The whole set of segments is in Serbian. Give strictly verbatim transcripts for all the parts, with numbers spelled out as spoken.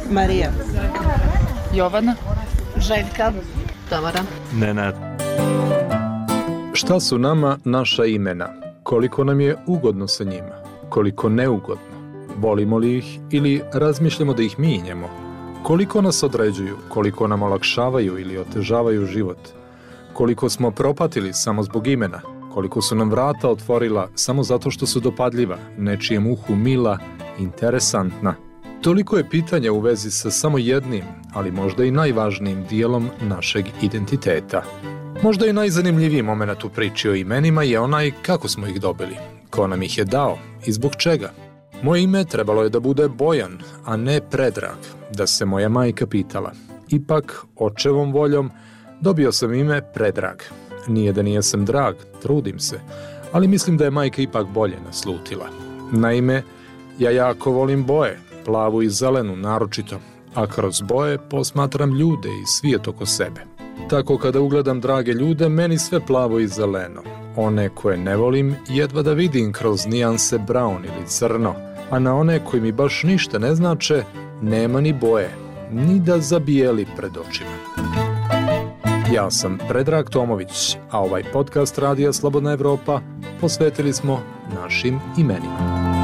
Marija. Jovana. Željka. Tamara. Nenad. Šta su nama naša imena? Koliko nam je ugodno sa njima? Koliko neugodno? Volimo li ih ili razmišljamo da ih mijenjamo? Koliko nas određuju? Koliko nam olakšavaju ili otežavaju život? Koliko smo propatili samo zbog imena? Koliko su nam vrata otvorila samo zato što su dopadljiva, nečijem uhu mila, interesantna? Toliko je pitanja u vezi sa samo jednim, ali možda i najvažnijim dijelom našeg identiteta. Možda i najzanimljiviji moment u priči o imenima je onaj kako smo ih dobili, ko nam ih je dao i zbog čega. Moje ime trebalo je da bude Bojan, a ne Predrag, da se moja majka pitala. Ipak, očevom voljom, dobio sam ime Predrag. Nije da nijesam drag, trudim se, ali mislim da je majka ipak bolje naslutila. Naime, ja jako volim boje, plavu i zelenu naročito, a kroz boje posmatram ljude i svijet oko sebe. Tako kada ugledam drage ljude, meni sve plavo i zeleno. One koje ne volim, jedva da vidim kroz nijanse brown ili crno, a na one koji mi baš ništa ne znače, nema ni boje, ni da zabijeli pred očima. Ja sam Predrag Tomović, a ovaj podcast Radija Slobodna Evropa posvetili smo našim imenima.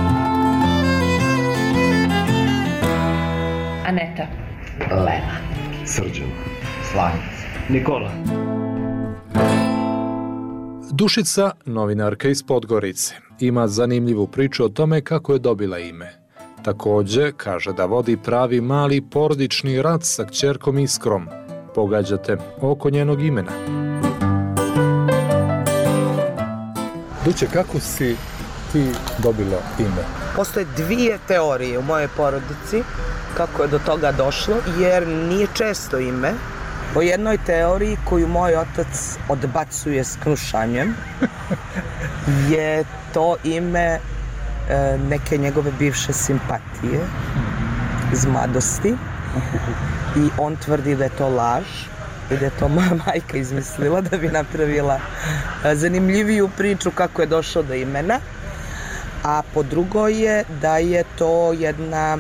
Aneta. Lena. Srđan. Slavica. Nikola. Dušica, novinarka iz Podgorice, ima zanimljivu priču o tome kako je dobila ime. Također kaže da vodi pravi mali porodični rat sa kćerkom Iskrom. Pogađate oko njenog imena. Duće, kako si ti dobila ime? Postoje dvije teorije u mojoj porodici kako je do toga došlo, jer nije često ime. Po jednoj teoriji koju moj otac odbacuje s knušanjem je to ime e, neke njegove bivše simpatije iz mladosti i on tvrdi da je to laž i da je to moja majka izmislila da bi napravila zanimljiviju priču kako je došao do imena, a po drugo je da je to jedna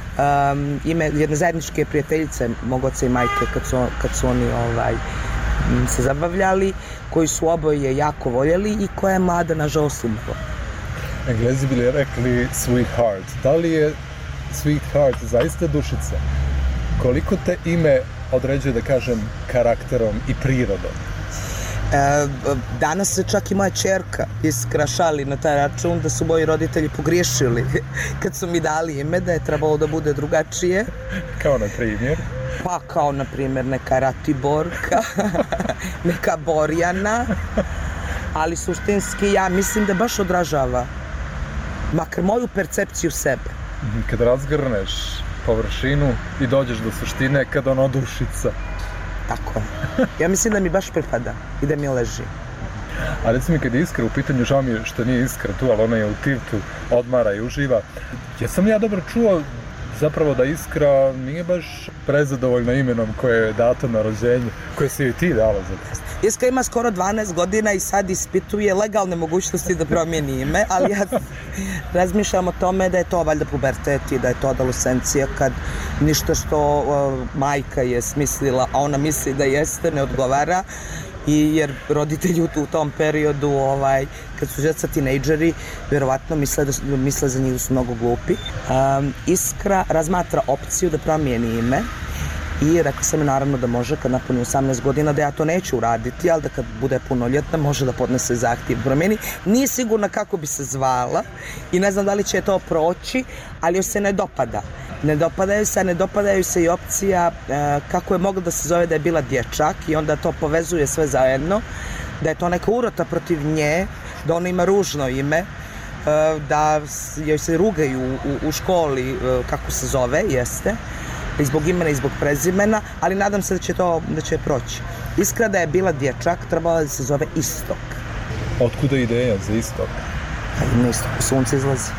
Um, ime jedne zajedničke prijateljice mog oca i majke kad su, kad su oni ovaj, se zabavljali, koji su oboje jako voljeli i koja je mlada nažalost umrla. Englezi bili rekli sweetheart. Da li je sweetheart zaista dušica? Koliko te ime određuje, da kažem, karakterom i prirodom? E, danas se čak i moja ćerka Iskra šali na taj račun da su moji roditelji pogriješili kad su mi dali ime, da je trebalo da bude drugačije. Kao na primjer? Pa kao na primjer neka Ratiborka, neka Borjana, ali suštinski ja mislim da baš odražava makar moju percepciju sebe. Kad razgrneš površinu i dođeš do suštine, kad ono dušica. Tako. Ja mislim da mi baš pripada i da mi leži. A recimo mi kad je Iskra u pitanju, žao mi je što nije Iskra tu, ali ona je u Tivtu, odmara i uživa. Jesam ja dobro čuo zapravo da Iskra nije baš prezadovoljna imenom koje je dato na rođenju, koje si joj ti dala zapravo. Iskra ima skoro dvanaest godina i sad ispituje legalne mogućnosti da promijeni ime, ali ja razmišljam o tome da je to valjda pubertet i da je to adolescencija kad ništa što uh, majka je smislila, a ona misli da jeste, ne odgovara. I jer roditelji u tom periodu, ovaj, kad su djeca tinejdžeri, vjerovatno misle, da, misle za njih da su mnogo glupi. Um, Iskra razmatra opciju da promijeni ime i rekla sam mi naravno da može kad napuni osamnaest godina, da ja to neću uraditi, ali da kad bude punoljetna može da podnese zahtjev promijeni. Nije sigurna kako bi se zvala i ne znam da li će to proći, ali joj se ne dopada. Ne dopadaju se, ne dopadaju se i opcija e, kako je moglo da se zove da je bila dječak i onda to povezuje sve zajedno, da je to neka urota protiv nje, da ona ima ružno ime, e, da joj se rugaju u, u školi e, kako se zove, jeste, i zbog imena i zbog prezimena, ali nadam se da će to da će proći. Iskra da je bila dječak, trebala da se zove Istok. Otkuda ideja za Istok? Na istoku sunce izlazi.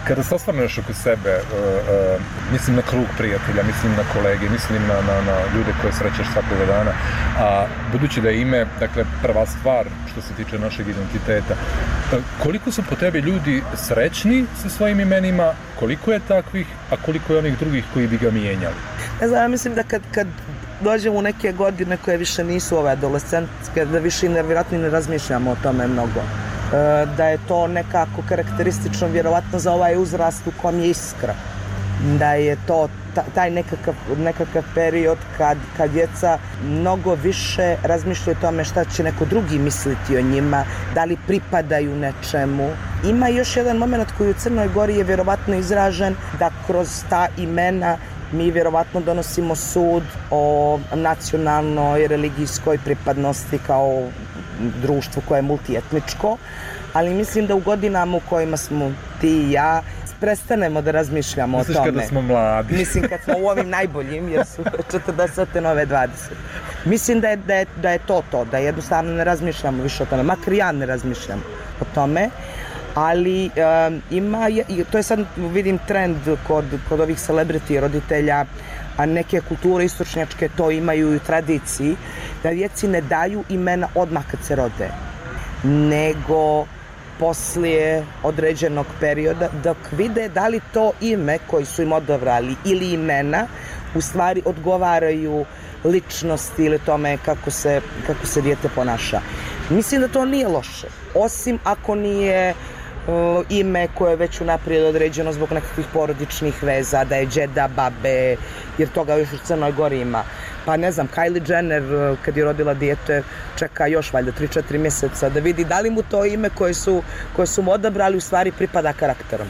Kada se osvrneš oko sebe, uh, uh, mislim na krug prijatelja, mislim na kolege, mislim na, na, na ljude koje srećeš svakoga dana, a budući da je ime, dakle, prva stvar što se tiče našeg identiteta, uh, koliko su po tebi ljudi srećni sa svojim imenima, koliko je takvih, a koliko je onih drugih koji bi ga mijenjali? Ne znam, ja mislim da kad, kad dođemo u neke godine koje više nisu ove adolescentske, da više nevjerojatno ne razmišljamo o tome mnogo. E, da je to nekako karakteristično vjerovatno za ovaj uzrast u kom je iskra. Da je to taj nekakav, nekakav period kad, kad djeca mnogo više razmišljaju o tome šta će neko drugi misliti o njima, da li pripadaju nečemu. Ima još jedan moment koji u Crnoj Gori je vjerovatno izražen da kroz ta imena mi vjerovatno donosimo sud o nacionalnoj, religijskoj pripadnosti kao društvu koje je multietničko, ali mislim da u godinama u kojima smo ti i ja prestanemo da razmišljamo Misliš o tome. Misliš kada smo mladi? Mislim kad smo u ovim najboljim, jer su četrdesete nove dvadeset. Mislim da je, da, je, da je to to, da jednostavno ne razmišljamo više o tome, makar ja ne razmišljam o tome. Ali um, ima, je, to je sad vidim trend kod, kod ovih celebrity roditelja, a neke kulture istočnjačke to imaju i u tradiciji, da djeci ne daju imena odmah kad se rode, nego poslije određenog perioda, dok vide da li to ime koji su im odabrali ili imena u stvari odgovaraju ličnosti ili tome kako se, kako se dijete ponaša. Mislim da to nije loše, osim ako nije uh, ime koje je već unaprijed određeno zbog nekakvih porodičnih veza, da je džeda, babe, jer toga još u Crnoj Gori ima. Pa ne znam, Kylie Jenner kad je rodila dijete čeka još valjda tri četiri mjeseca da vidi da li mu to ime koje su, koje su mu odabrali u stvari pripada karakterom.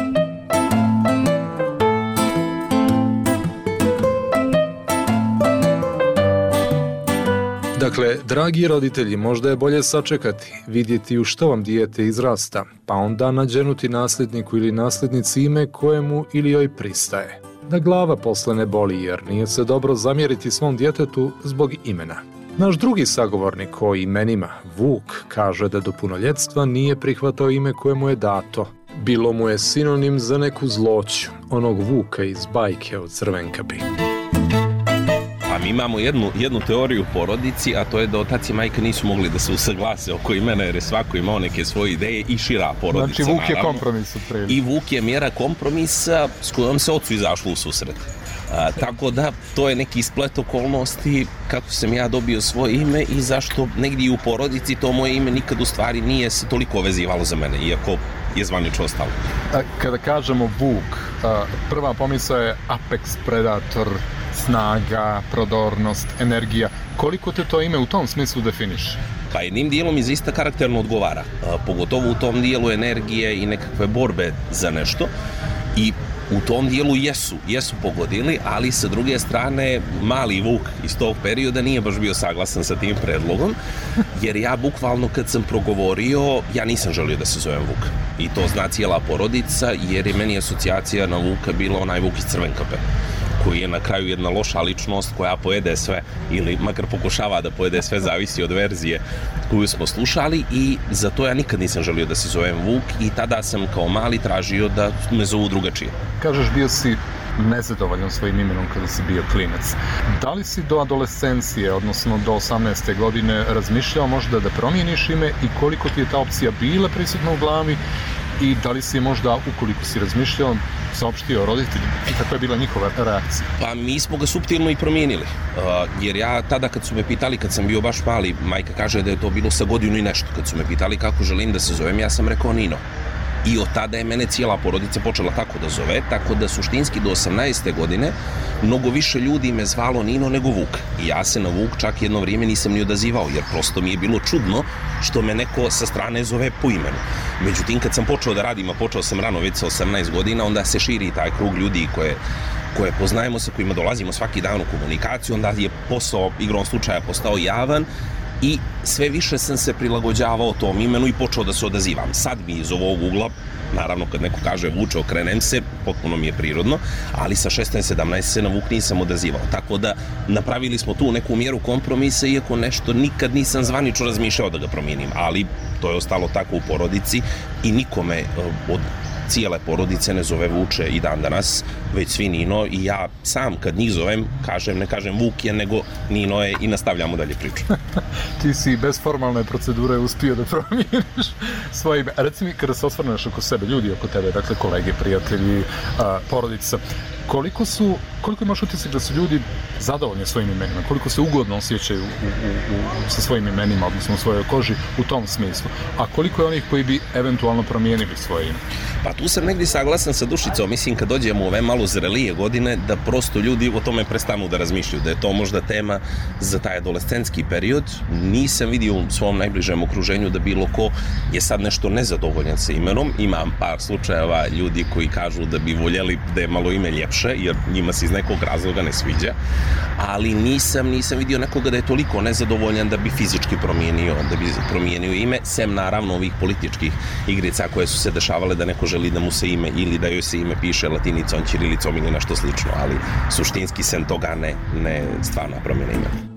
Dakle, dragi roditelji, možda je bolje sačekati, vidjeti u što vam dijete izrasta, pa onda nađenuti nasljedniku ili nasljednici ime kojemu ili joj pristaje. Da glava posle ne boli jer nije se dobro zamjeriti svom djetetu zbog imena. Naš drugi sagovornik o imenima, Vuk, kaže da do punoljetstva nije prihvatao ime koje mu je dato. Bilo mu je sinonim za neku zloću, onog Vuka iz bajke o Crvenkapi. A mi imamo jednu, jednu teoriju u porodici, a to je da otac i majka nisu mogli da se usaglase oko imena, jer je svako imao neke svoje ideje i šira porodica. Znači Vuk je naravno. kompromis od prilike. I Vuk je mjera kompromisa s kojom se ocu izašlo u susret. A, tako da, to je neki splet okolnosti kako sam ja dobio svoje ime i zašto negdje u porodici to moje ime nikad u stvari nije se toliko vezivalo za mene, iako je zvanično ostalo. Kada kažemo Vuk, prva pomisao je apex predator, snaga, prodornost, energija. Koliko te to ime u tom smislu definiše? Pa jednim dijelom iz ista karakterno odgovara, pogotovo u tom dijelu energije i nekakve borbe za nešto. I u tom dijelu jesu, jesu pogodili, ali sa druge strane mali Vuk iz tog perioda nije baš bio saglasan sa tim predlogom, jer ja bukvalno kad sam progovorio, ja nisam želio da se zovem Vuk. I to zna cijela porodica, jer je meni asocijacija na Vuka bila onaj Vuk iz Crvenkape, koji je na kraju jedna loša ličnost koja pojede sve, ili makar pokušava da pojede sve, zavisi od verzije koju smo slušali, i zato ja nikad nisam želio da se zovem Vuk i tada sam kao mali tražio da me zovu drugačije. Kažeš, bio si nezadovoljan svojim imenom kada si bio klinac. Da li si do adolescencije, odnosno do osamnaeste godine, razmišljao možda da promijeniš ime i koliko ti je ta opcija bila prisutna u glavi i da li si možda, ukoliko si razmišljao, saopštio roditeljima i kakva je bila njihova reakcija? Pa mi smo ga suptilno i promijenili, uh, jer ja tada kad su me pitali, kad sam bio baš mali, majka kaže da je to bilo sa godinu i nešto, kad su me pitali kako želim da se zovem, ja sam rekao Nino. I od tada je mene cijela porodica počela tako da zove, tako da suštinski do osamnaeste godine mnogo više ljudi me zvalo Nino nego Vuk. I ja se na Vuk čak jedno vrijeme nisam ni odazivao, jer prosto mi je bilo čudno što me neko sa strane zove po imenu. Međutim, kad sam počeo da radim, a počeo sam rano već sa osamnaest godina, onda se širi taj krug ljudi koje, koje poznajemo, sa kojima dolazimo svaki dan u komunikaciju, onda je posao igrom slučaja postao javan. I sve više sam se prilagođavao tom imenu i počeo da se odazivam. Sad mi iz ovog ugla, naravno kad neko kaže Vuče, okrenem se, potpuno mi je prirodno, ali sa šesnaest sedamnaest se na Vuk nisam odazivao. Tako da napravili smo tu neku mjeru kompromisa, iako nešto nikad nisam zvanično razmišljao da ga promijenim, ali to je ostalo tako u porodici i nikome od cijele porodice ne zove Vuče i dan danas, već svi Nino, i ja sam kad njih zovem, kažem, ne kažem Vuk je, nego Nino je, i nastavljamo dalje priču. Ti si bez formalne procedure uspio da promijeniš svoje ime. Reci mi, kada se osvrneš oko sebe, ljudi oko tebe, dakle kolege, prijatelji, a, porodica, koliko su, koliko imaš utisak da su ljudi zadovoljni svojim imenima, koliko se ugodno osjećaju u, u, u, sa svojim imenima, odnosno u svojoj koži u tom smislu, a koliko je onih koji bi eventualno promijenili svoje ime? Pa tu sam negdje saglasan sa Dušicom, mislim kad dođemo u ove malo zrelije godine, da prosto ljudi o tome prestanu da razmišljaju, da je to možda tema za taj adolescentski period. Nisam vidio u svom najbližem okruženju da bilo ko je sad nešto nezadovoljan sa imenom. Imam par slučajeva ljudi koji kažu da bi voljeli da je malo ime ljepše, jer njima se iz nekog razloga ne sviđa, ali nisam, nisam vidio nekoga da je toliko nezadovoljan da bi fizički promijenio, da bi promijenio ime, sem naravno ovih političkih igrica koje su se dešavale da neko želi da mu se ime ili da joj se ime piše latinicom, ćirilicom ili nešto slično, ali suštinski sem toga ne, ne stvarno promjena imena.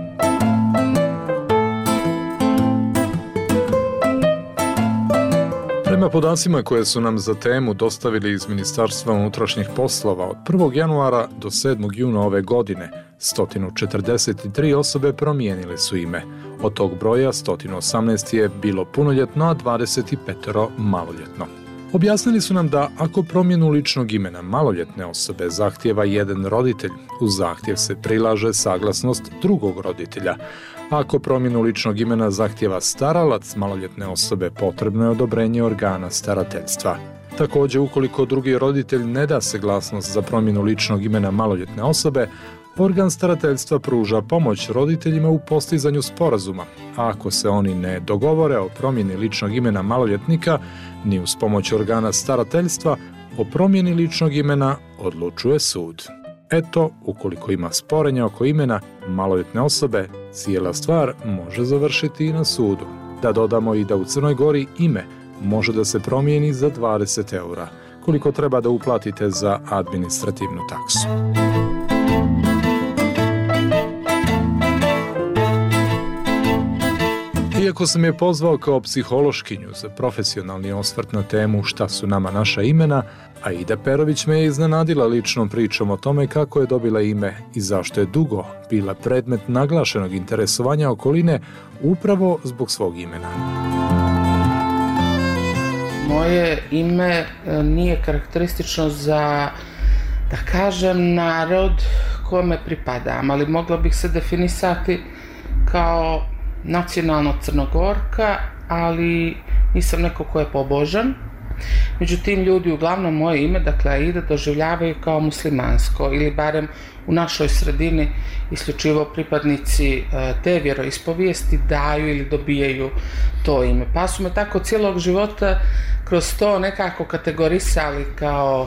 Prema podacima koje su nam za temu dostavili iz Ministarstva unutrašnjih poslova, od prvog januara do sedmog juna ove godine sto četrdeset tri osobe promijenile su ime. Od tog broja sto osamnaest je bilo punoljetno, a dvadeset pet maloljetno. Objasnili su nam da ako promjenu ličnog imena maloljetne osobe zahtijeva jedan roditelj, uz zahtjev se prilaže saglasnost drugog roditelja. Ako promjenu ličnog imena zahtijeva staralac maloljetne osobe, potrebno je odobrenje organa starateljstva. Također, ukoliko drugi roditelj ne da saglasnost za promjenu ličnog imena maloljetne osobe, organ starateljstva pruža pomoć roditeljima u postizanju sporazuma, a ako se oni ne dogovore o promjeni ličnog imena maloljetnika, ni uz pomoć organa starateljstva, o promjeni ličnog imena odlučuje sud. Eto, ukoliko ima sporenja oko imena maloljetne osobe, cijela stvar može završiti i na sudu. Da dodamo i da u Crnoj Gori ime može da se promijeni za dvadeset eura, koliko treba da uplatite za administrativnu taksu. Iako sam je pozvao kao psihološkinju za profesionalni osvrt na temu šta su nama naša imena, Aida Perović me je iznenadila ličnom pričom o tome kako je dobila ime i zašto je dugo bila predmet naglašenog interesovanja okoline upravo zbog svog imena. Moje ime nije karakteristično za, da kažem, narod kome pripadam, ali mogla bih se definisati kao nacionalno Crnogorka, ali nisam neko ko je pobožan. Međutim, ljudi uglavnom moje ime, dakle Aida, doživljavaju kao muslimansko, ili barem u našoj sredini isključivo pripadnici te vjeroispovijesti daju ili dobijaju to ime. Pa su me tako cijelog života kroz to nekako kategorisali kao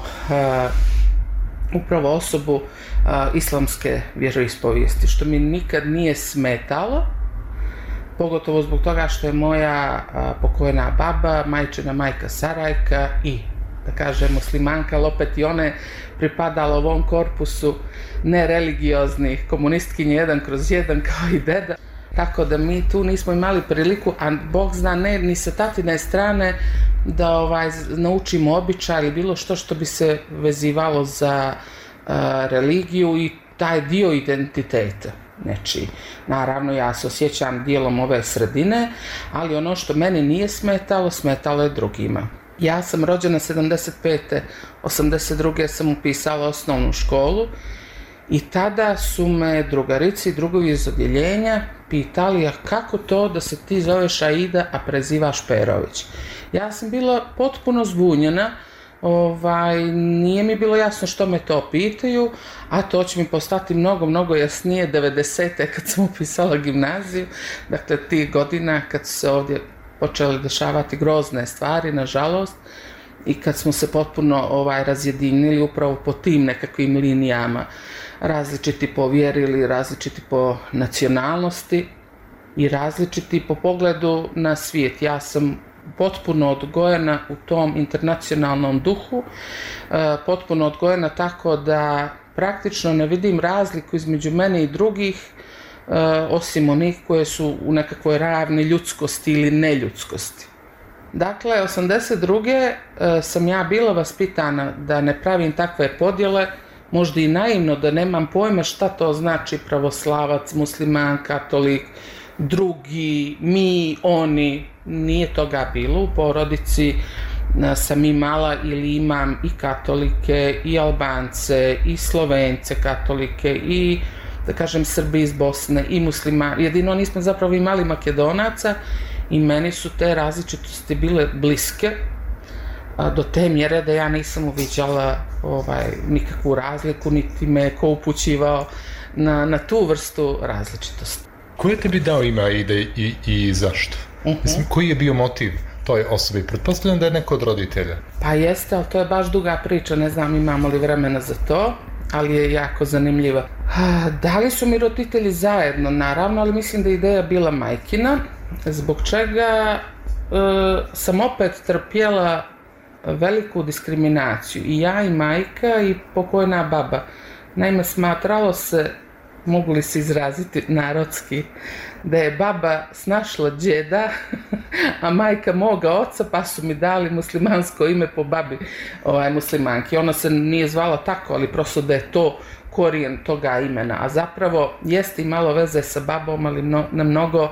uh, upravo osobu uh, islamske vjeroispovijesti, što mi nikad nije smetalo, pogotovo zbog toga što je moja a, pokojna baba, majčina majka Sarajka i, da kažem, muslimanka, ali opet i one pripadala ovom korpusu nereligioznih komunistkinje jedan kroz jedan kao i deda. Tako da mi tu nismo imali priliku, a Bog zna ne ni sa tatine strane, da ovaj, naučimo običaj ili bilo što što bi se vezivalo za a, religiju i taj dio identiteta. Znači, naravno ja se osjećam dijelom ove sredine, ali ono što meni nije smetalo, smetalo je drugima. Ja sam rođena sedamdeset pete osamdeset druge sam upisala osnovnu školu i tada su me drugarici i drugovi iz odjeljenja pitali, a kako to da se ti zoveš Aida, a prezivaš Perović? Ja sam bila potpuno zbunjena. Ovaj, nije mi bilo jasno što me to pitaju, a to će mi postati mnogo, mnogo jasnije devedesete kad sam upisala gimnaziju, dakle tih godina kad su se ovdje počeli dešavati grozne stvari, nažalost, i kad smo se potpuno ovaj, razjedinili upravo po tim nekakvim linijama, različiti po vjeri ili različiti po nacionalnosti i različiti po pogledu na svijet. Ja sam potpuno odgojena u tom internacionalnom duhu, potpuno odgojena tako da praktično ne vidim razliku između mene i drugih, osim onih koje su u nekakvoj ravni ljudskosti ili neljudskosti. Dakle, osamdeset druge sam ja bila vaspitana da ne pravim takve podjele, možda i naivno da nemam pojma šta to znači pravoslavac, musliman, katolik, drugi, mi, oni, nije toga bilo. U porodici sam imala ili imam i katolike, i Albance, i Slovence katolike, i da kažem Srbi iz Bosne, i muslima. Jedino nismo zapravo imali Makedonaca i meni su te različitosti bile bliske do te mjere da ja nisam uviđala ovaj, nikakvu razliku, niti me ko upućivao na, na tu vrstu različitosti. Ko je tebi dao ime Aida i, i zašto? Uh-huh. Mislim, koji je bio motiv toj osobi? Pretpostavljam da je neko od roditelja. Pa jeste, ali to je baš duga priča, ne znam imamo li vremena za to, ali je jako zanimljiva. Da li su mi roditelji zajedno? Naravno, ali mislim da je ideja bila majkina, zbog čega e, sam opet trpjela veliku diskriminaciju. I ja i majka i pokojna baba. Naime, smatralo se, mogu li se izraziti narodski, da je baba snašla džeda, a majka moga oca, pa su mi dali muslimansko ime po babi ovaj, muslimanki. Ona se nije zvala tako, ali prosto da je to korijen toga imena. A zapravo jeste imalo veze sa babom, ali mno, na mnogo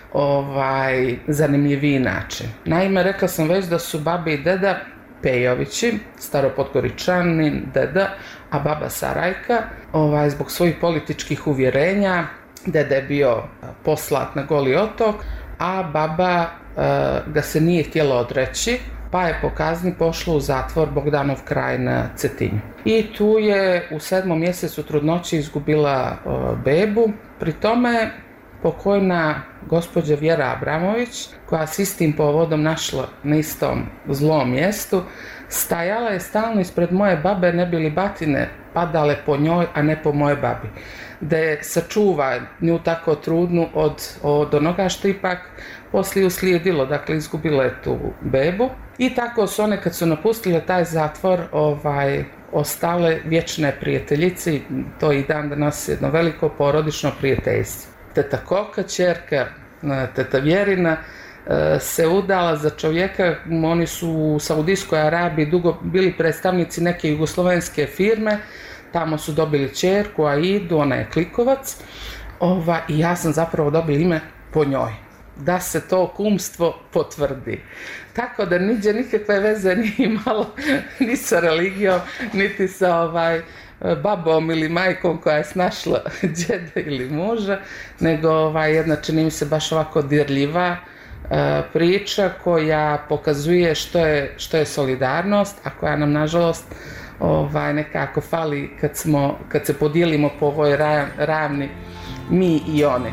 ovaj, zanimljiviji način. Naime, rekla sam već da su baba i deda Pejovići, staropodgoričanin, deda, a baba Sarajka, ovaj, zbog svojih političkih uvjerenja. Deda je bio poslat na Goli otok, a baba uh, ga se nije htjela odreći, pa je po kazni pošla u zatvor Bogdanov kraj na Cetinju. I tu je u sedmom mjesecu trudnoće izgubila uh, bebu, pri tome pokojna gospođa Vjera Abramović, koja se istim povodom našla na istom zlom mjestu, stajala je stalno ispred moje babe, ne bi li batine padale po njoj, a ne po moje babi. Da je sačuva nju tako trudnu od, od onoga što ipak poslije uslijedilo, dakle izgubila je tu bebu. I tako su one kad su napustile taj zatvor ovaj, ostale vječne prijateljice, to i dan danas jedno veliko porodično prijateljstvo. Teta Koka, ćerka teta Vjerina, se udala za čovjeka, oni su u Saudijskoj Arabiji dugo bili predstavnici neke jugoslovenske firme, tamo su dobili ćerku Aidu, ona je Klikovac, ova, i ja sam zapravo dobila ime po njoj, da se to kumstvo potvrdi. Tako da niđe nikakve veze nije imalo ni sa religijom, niti sa ovaj, babom ili majkom koja je snašla džeda ili muža, nego ovaj, jedna čini mi se baš ovako dirljiva uh, priča koja pokazuje što je, što je solidarnost, a koja nam nažalost ovaj, nekako fali kad, smo, kad se podijelimo po ovoj ra, ravni mi i oni.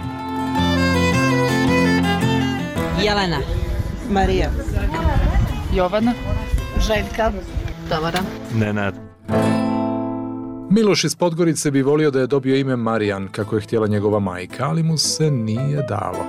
Jelena. Marija. Jovana. Željka. Tamara. Nenad. Miloš iz Podgorice bi volio da je dobio ime Marijan, kako je htjela njegova majka, ali mu se nije dalo.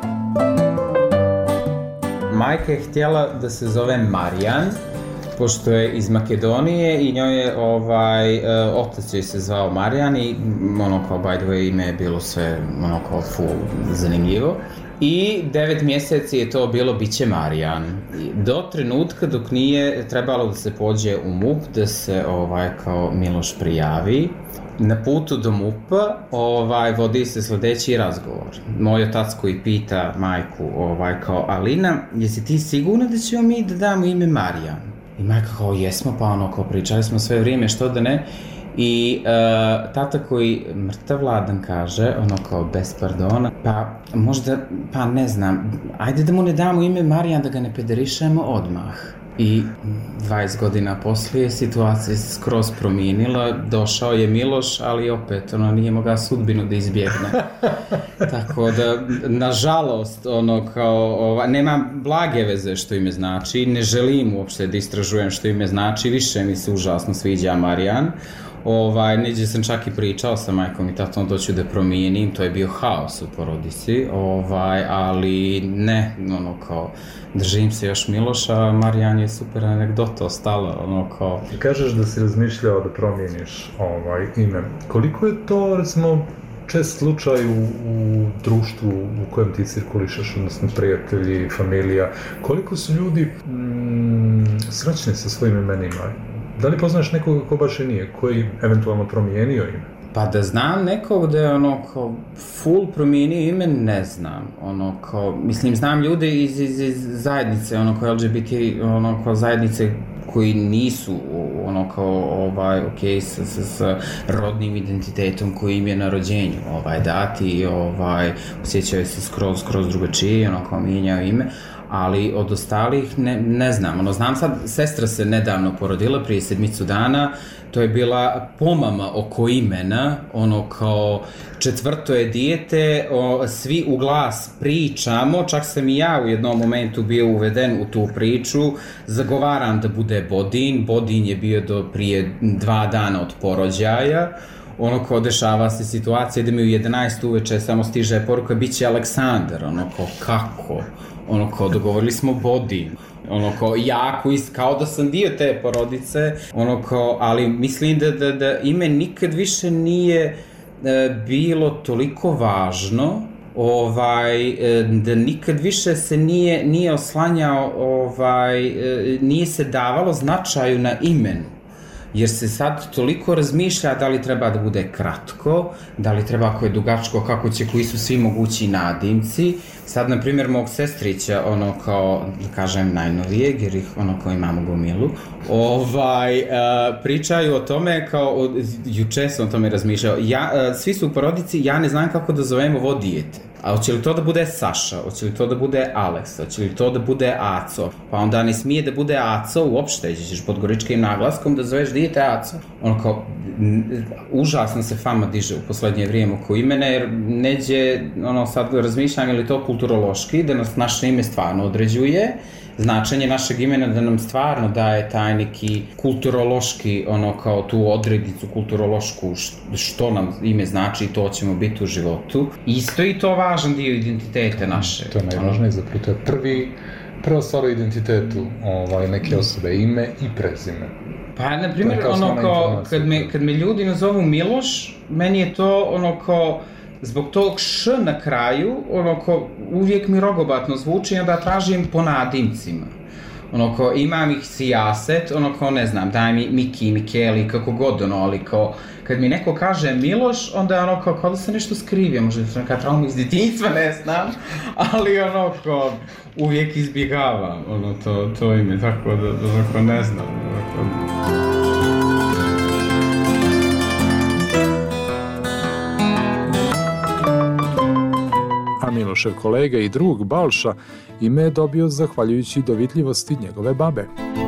Majka je htjela da se zove Marijan, pošto je iz Makedonije i njoj je ovaj, otac joj se zvao Marijan i ono kao by the way ime je bilo sve ono kao full zanimljivo. I devet mjeseci je to bilo biće Marijan. Do trenutka dok nije trebalo da se pođe u M U P, da se ovaj, kao Miloš prijavi. Na putu do M U P-a ovaj, vodi se sljedeći razgovor. Moj otac koji pita majku ovaj, kao Alina, jesi ti sigurna da ćemo mi da damo ime Marijan? I majka kao jesmo, pa ono kao pričali smo sve vrijeme, što da ne. I uh, tata koji mrtav ladan kaže, ono kao bez pardona, pa možda, pa ne znam, ajde da mu ne damo ime Marijan, da ga ne pederišemo odmah. I dvadeset godina poslije situacija se skroz promijenila, došao je Miloš, ali opet ono, nije mogao sudbinu da izbjegne. Tako da, nažalost, ono kao, ova, nemam blage veze što ime znači, ne želim uopšte da istražujem što ime znači, više mi se užasno sviđa Marijan. Ovaj, neđe sam čak i pričao sa majkom i tatom doću da promijenim, to je bio haos u porodici, ovaj, ali ne, ono kao, držim se još Miloša, Marijan je super anegdota ostala, ono kao... Kažeš da si razmišljao da promijeniš ovaj, ime, koliko je to, recimo, čest slučaj u, u društvu u kojem ti cirkulišeš, odnosno prijatelji, familija. Koliko su ljudi mm, srećni sa svojim imenima? Da li poznaš nekoga ko baš i nije, koji eventualno promijenio ime? Pa da znam nekog da je ono kao full promijenio ime, ne znam. Ono kao, mislim, znam ljude iz, iz, iz zajednice, ono kao L G B T, ono kao zajednice koji nisu ono kao ovaj okej s, s, s rodnim identitetom koji im je na rođenju ovaj dati, ovaj osjećaju se skroz skroz drugačije, ono kao mijenjaju ime, ali od ostalih ne, ne znam, ono znam sad, sestra se nedavno porodila prije sedmicu dana, to je bila pomama oko imena, ono kao četvrto je dijete, o, svi u glas pričamo, čak sam i ja u jednom momentu bio uveden u tu priču, zagovaram da bude Bodin, Bodin je bio do prije dva dana od porođaja, ono kao dešava se situacija da mi u jedanaest uveče samo stiže poruka, bit će Aleksandar, ono kao kako? Ono kao dogovorili smo Bodin, ono kao jako ist, kao da sam dio te porodice, ono kao, ali mislim da, da, da ime nikad više nije e, bilo toliko važno, ovaj, e, da nikad više se nije, nije oslanjao, ovaj, e, nije se davalo značaju na imenu. Jer se sad toliko razmišlja da li treba da bude kratko, da li treba ako je dugačko, kako će, koji su svi mogući nadimci. Sad, na primjer, mog sestrića, ono kao, da kažem, najnovijeg, jer ih ono kao imamo gomilu, ovaj, uh, pričaju o tome kao, o, juče sam o tome razmišljao, ja, uh, svi su u porodici, ja ne znam kako da zovem ovo dijete. A hoće li to da bude Saša, hoće li to da bude Aleks, hoće li to da bude Aco, pa onda ne smije da bude Aco uopšte, ćeš podgoričkim naglaskom da zoveš dijete Aco. Ono kao, užasno se fama diže u poslednje vrijeme oko imena, jer neđe, ono sad razmišljam, je li to kulturološki, da nas naše ime stvarno određuje, značenje našeg imena da nam stvarno daje taj neki kulturološki, ono kao tu odrednicu kulturološku, što nam ime znači i to ćemo biti u životu. Isto i to važan dio identiteta naše. To je najvažnije, zapravo to je prvi, prva stvar o identitetu ovaj, neke osobe, ime i prezime. Pa, na primjer, ono kao, kad me, kad me ljudi nazovu Miloš, meni je to ono kao, zbog tog š na kraju, ono ko uvijek mi rogobatno zvuči, onda tražim po nadimcima. Ono ko imam ih sijaset, ono ko ne znam, daj mi Miki, Mikeli, kako god ono, ali ko kad mi neko kaže Miloš, onda je ono kao, kao da se nešto skrivio, možda je to neka trauma iz djetinjstva, ne znam, ali ono ko uvijek izbjegavam, ono to, to ime, tako da, da, da ne znam, ono, Milošev kolega i drug Balša ime je dobio zahvaljujući dovitljivosti njegove babe.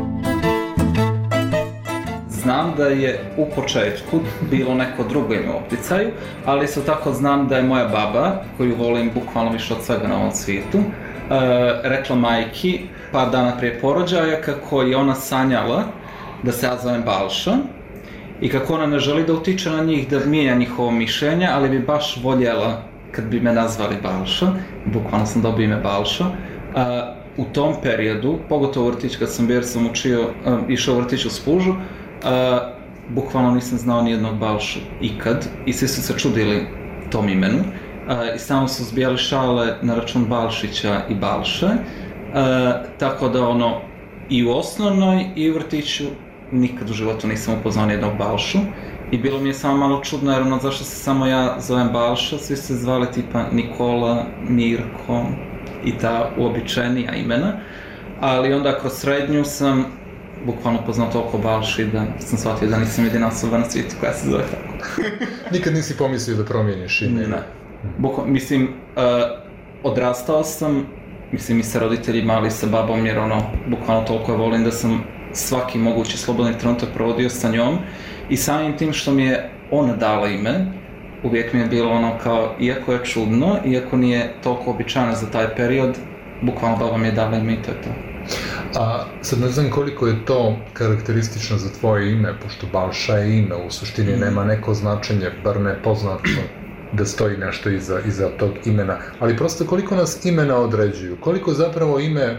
Znam da je u početku bilo neko drugo ime u opticaju, ali isto tako znam da je moja baba, koju volim bukvalno više od svega na ovom svijetu, rekla majki par dana prije porođaja kako je ona sanjala da se ja zovem Balša i kako ona ne želi da utiče na njih, da mijenja njihovo mišljenje, ali bi baš voljela kad bi me nazvali Balša, bukvalno sam dobio ime Balša. Uh, u tom periodu, pogotovo u vrtić kad sam bio, jer sam učio, uh, išao u vrtić u Spužu, uh, bukvalno nisam znao nijednog Balšu ikad i svi su se čudili tom imenu. Uh, I samo su zbijali šale na račun Balšića i Balše, uh, tako da ono, i u osnovnoj i u vrtiću nikad u životu nisam upoznao nijednog Balšu. I bilo mi je samo malo čudno, jer ono, zašto se samo ja zovem Balša, svi se zvali tipa Nikola, Mirko i ta uobičajenija imena. Ali onda kroz srednju sam bukvalno poznao toliko Balši da sam shvatio da nisam jedina osoba na svijetu koja se zove tako. Nikad nisi pomislio da promijeniš ime? Ne. Bukvalno, mislim, uh, odrastao sam, mislim i sa roditeljima, ali i sa babom, jer ono, bukvalno toliko je volim da sam svaki mogući slobodni trenutak provodio sa njom. I samim tim što mi je ona dala ime, uvijek mi je bilo ono kao, iako je čudno, iako nije toliko običajno za taj period, bukvalno baba mi je dala ime i to je to. A sad ne znam koliko je to karakteristično za tvoje ime, pošto Balša je ime, u suštini mm. nema neko značenje, bar ne poznato da stoji nešto iza, iza tog imena, ali prosto koliko nas imena određuju, koliko zapravo ime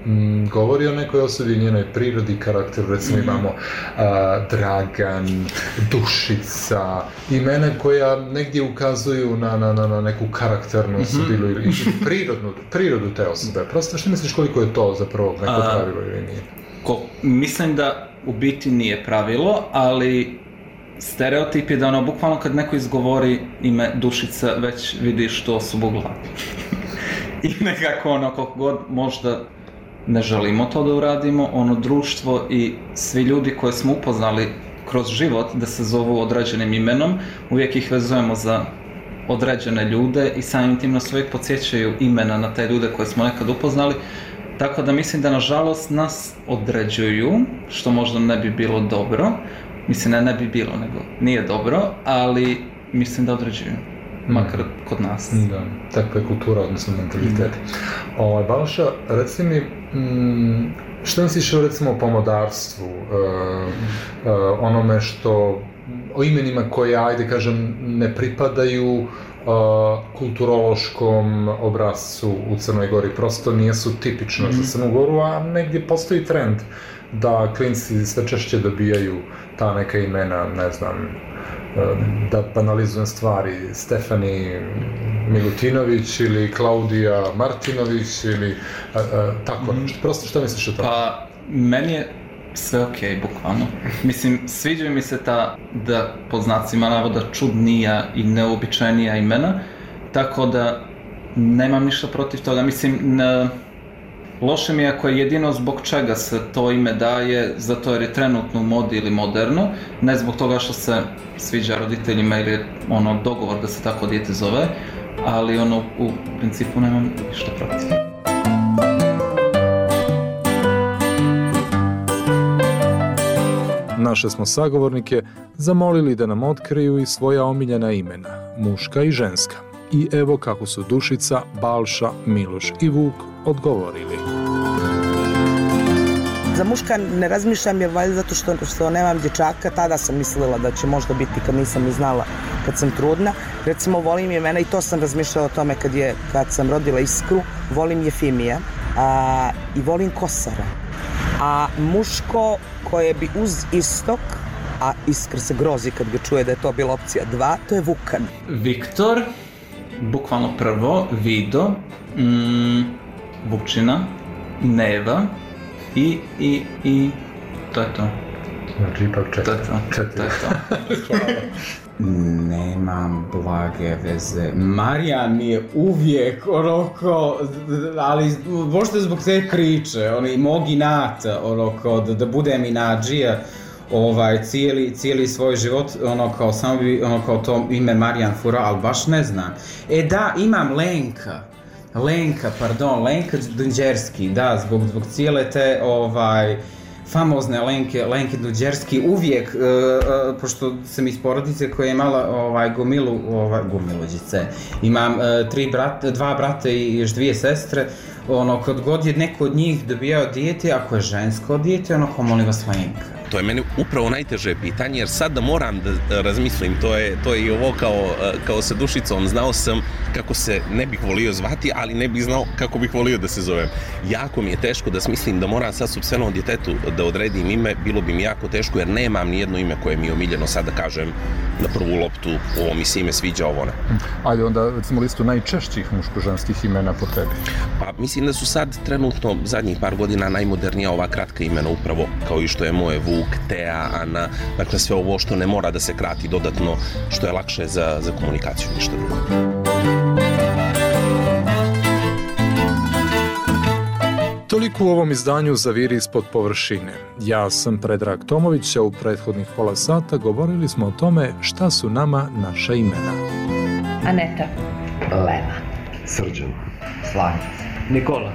mm, govori o nekoj osobi, njenoj prirodi, karakteru, recimo mm-hmm. imamo uh, Dragan, Dušica, imena koja negdje ukazuju na, na, na, na neku karakternu osobinu mm-hmm. ili prirodnu, prirodu te osobe. Prosto, što misliš koliko je to zapravo neko A, pravilo ili nije? Ko, mislim da u biti nije pravilo, ali stereotip je da ono, bukvalno kad neko izgovori ime Dušica, već vidiš tu osobu u glavi. I nekako ono, koliko god možda ne želimo to da uradimo, ono društvo i svi ljudi koje smo upoznali kroz život da se zovu određenim imenom, uvijek ih vezujemo za određene ljude i samim tim nas uvijek podsjećaju imena na te ljude koje smo nekad upoznali. Tako da mislim da nažalost nas određuju, što možda ne bi bilo dobro. Mislim, ne, ne bi bilo, nego nije dobro, ali mislim da određuju. Makar kod nas. Da, takva je kultura, odnosno mentalitet. Ovaj, Balša, reci mi, mm, što misliš recimo o pomodarstvu, e, e, onome što, o imenima koje, ajde kažem, ne pripadaju e, kulturološkom obrascu u Crnoj Gori, prosto nijesu tipično mm. za Crnu Goru, a negdje postoji trend da klinci sve češće dobijaju ta neka imena, ne znam, da banalizujem stvari, Stefani Milutinović ili Klaudija Martinović ili a, a, tako nešto. Prosto što misliš o tome? Pa, meni je sve okej, okay, bukvalno. Mislim, sviđa mi se ta, da pod znacima navoda, čudnija i neobičajnija imena, tako da nemam ništa protiv toga. Mislim, ne, loše mi je ako je jedino zbog čega se to ime daje, zato jer je trenutno u modi ili moderno, ne zbog toga što se sviđa roditeljima ili je ono dogovor da se tako dijete zove, ali ono u principu nemam ništa protiv. Naše smo sagovornike zamolili da nam otkriju i svoja omiljena imena, muška i ženska. I evo kako su Dušica, Balša, Miloš i Vuk odgovorili. Za muška ne razmišljam jer valjda zato što, što nemam dječaka, tada sam mislila da će možda biti kad nisam i znala kad sam trudna. Recimo volim imena i to sam razmišljala o tome kad, je, kad sam rodila Iskru, volim Jefimija a, i volim Kosara. A muško koje bi uz Istok, a Iskra se grozi kad ga čuje da je to bila opcija dva, to je Vukan. Viktor, bukvalno prvo, Vido, mm, Vučina, Neva i, i, i, to je to. Znači ipak četiri. To je to. Četiri. To je to. Nemam blage veze. Marijan mi je uvijek onako, ali možda zbog te priče, oni mog inata, onako, da, da budem inađija, ovaj, cijeli, cijeli svoj život, ono kao, samo bi, ono kao to ime Marijan fura, ali baš ne znam. E da, imam Lenka. Lenka, pardon, Lenka Dunđerski, da, zbog, zbog cijele te, ovaj, famozne Lenke, Lenke Dunđerski, uvijek, uh, uh, pošto sam iz porodice koja je imala ovaj, gomilu, ovaj, gomilođice, imam uh, tri brata, dva brata i još dvije sestre, ono, kad god je neko od njih dobijao dijete, ako je žensko dijete, ono, ko molim vas Lenka. To je meni upravo najteže pitanje, jer sad da moram da razmislim, to je, to je i ovo kao, kao sa Dušicom, znao sam kako se ne bih volio zvati, ali ne bih znao kako bih volio da se zovem. Jako mi je teško da smislim da moram sad supstvenom djetetu da odredim ime, bilo bi mi jako teško jer nemam ni jedno ime koje mi je omiljeno, sad da kažem na prvu loptu, ovo mi se ime sviđa, ovo ne. Ajde onda recimo listu najčešćih muško-ženskih imena po tebi. Pa mislim da su sad trenutno zadnjih par godina najmodernija ova kratka imena upravo, kao i što je moje Vuk, Tea, Ana, dakle sve ovo što ne mora da se krati dodatno, što je lakše za, za komunikaciju, ništa drugo. Toliko u ovom izdanju Zaviri ispod površine. Ja sam Predrag Tomović, a u prethodnih pola sata govorili smo o tome šta su nama naša imena. Aneta. Lena. Srđan. Slavica. Nikola.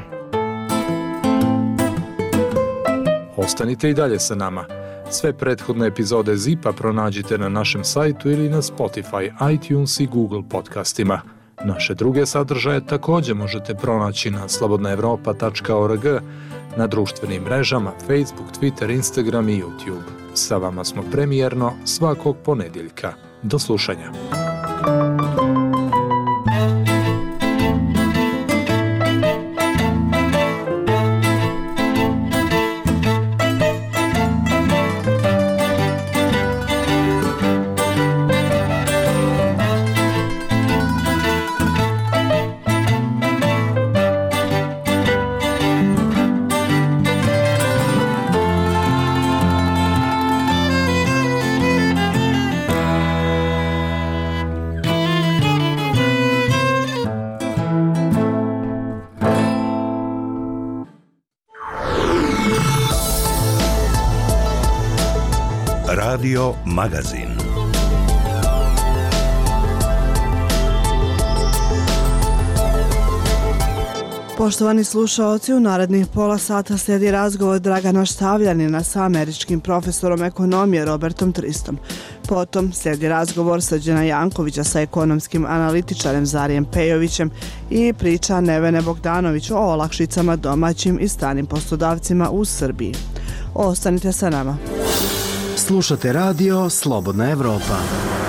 Ostanite i dalje sa nama. Sve prethodne epizode Zipa pronađite na našem sajtu ili na Spotify, iTunes i Google podcastima. Naše druge sadržaje također možete pronaći na slobodna evropa tačka org, na društvenim mrežama Facebook, Twitter, Instagram i YouTube. Sa vama smo premijerno svakog ponedjeljka. Do slušanja. Radio Magazin. Poštovani slušaoci, u narednih pola sata slijedi razgovor Dragana Štavljanina sa američkim profesorom ekonomije Robertom Tristom. Potom slijedi razgovor Srđana Jankovića sa ekonomskim analitičarem Zarijem Pejovićem i priča Nevene Bogdanović o olakšicama domaćim i stranim poslodavcima u Srbiji. Ostanite sa nama. Slušate radio Slobodna Evropa.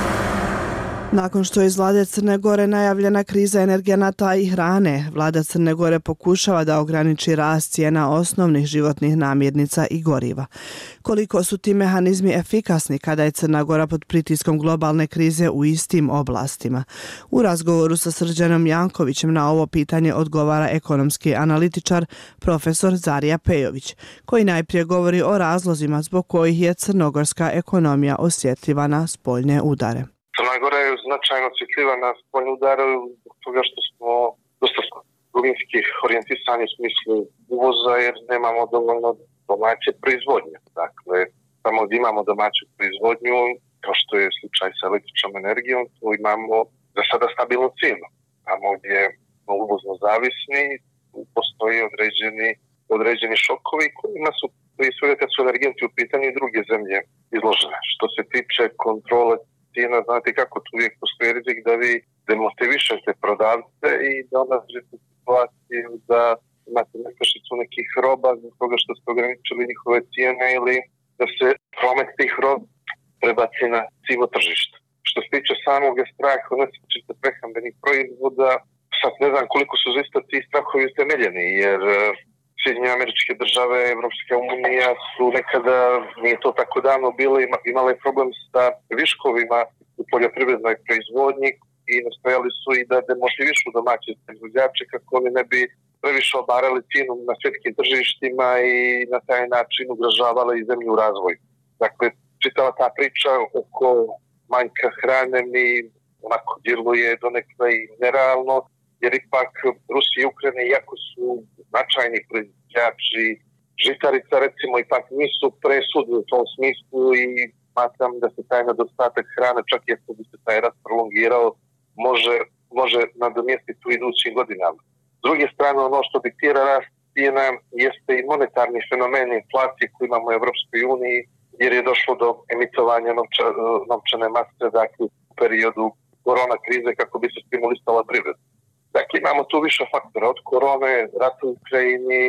Nakon što je iz vlade Crne Gore najavljena kriza energenata i hrane, vlada Crne Gore pokušava da ograniči rast cijena osnovnih životnih namirnica i goriva. Koliko su ti mehanizmi efikasni kada je Crna Gora pod pritiskom globalne krize u istim oblastima? U razgovoru sa Srđanom Jankovićem na ovo pitanje odgovara ekonomski analitičar profesor Zarija Pejović, koji najprije govori o razlozima zbog kojih je crnogorska ekonomija osjetljiva na spoljne udare. Crna Gora je značajno osjetljiva na spoljne udare zbog toga što smo dosta trgovinski orijentisani u smislu uvoza jer nemamo dovoljno domaće proizvodnje. Dakle, samo gdje imamo domaću proizvodnju, kao što je slučaj sa električnom energijom, tu imamo za sada stabilnu cijenu. Tamo gdje smo uvozno zavisni, postoji određeni, određeni šokovi kojima su prije svega kad su energenti u pitanju i druge zemlje izložene. Što se tiče kontrole cijena, znate kako tu uvijek postoji rizik da vi demotivišete prodavce i da onda žete situaciju da imate nestašicu nekih roba zbog toga što ste ograničili njihove cijene ili da se promet tih roba prebaci na sivo tržište. Što se tiče samog straha od nestašice prehrambenih proizvoda, sad ne znam koliko su zaista ti strahovi utemeljeni, jer Sjedinjene Američke Države, Evropska unija su nekada, nije to tako davno bilo, imale problem sa viškovima u poljoprivrednoj proizvodnji i nastojali su i da demotivišu domaće proizvođače kako oni ne bi previše obarali cijenu na svjetskim tržištima i na taj način ugrožavali zemlju u razvoju. Dakle, čitava ta priča oko manjka hrane mi onako djeluje donekle i nerealno, jer ipak Rusija i Ukrajina, iako su značajni proizvođači žitarica, recimo, ipak nisu presudni u tom smislu i smatram da se taj nedostatak hrane, čak i ako bi se taj rast prolongirao, može, može nadomjestiti u idućim godinama. S druge strane, ono što diktira rast cijena jeste i monetarni fenomen inflacije koji imamo u Evropskoj uniji, jer je došlo do emitovanja novča, novčane mase, dakle, u periodu korona krize kako bi se stimulisala privreda. Dakle, imamo tu više faktora od korone, rata u Ukrajini,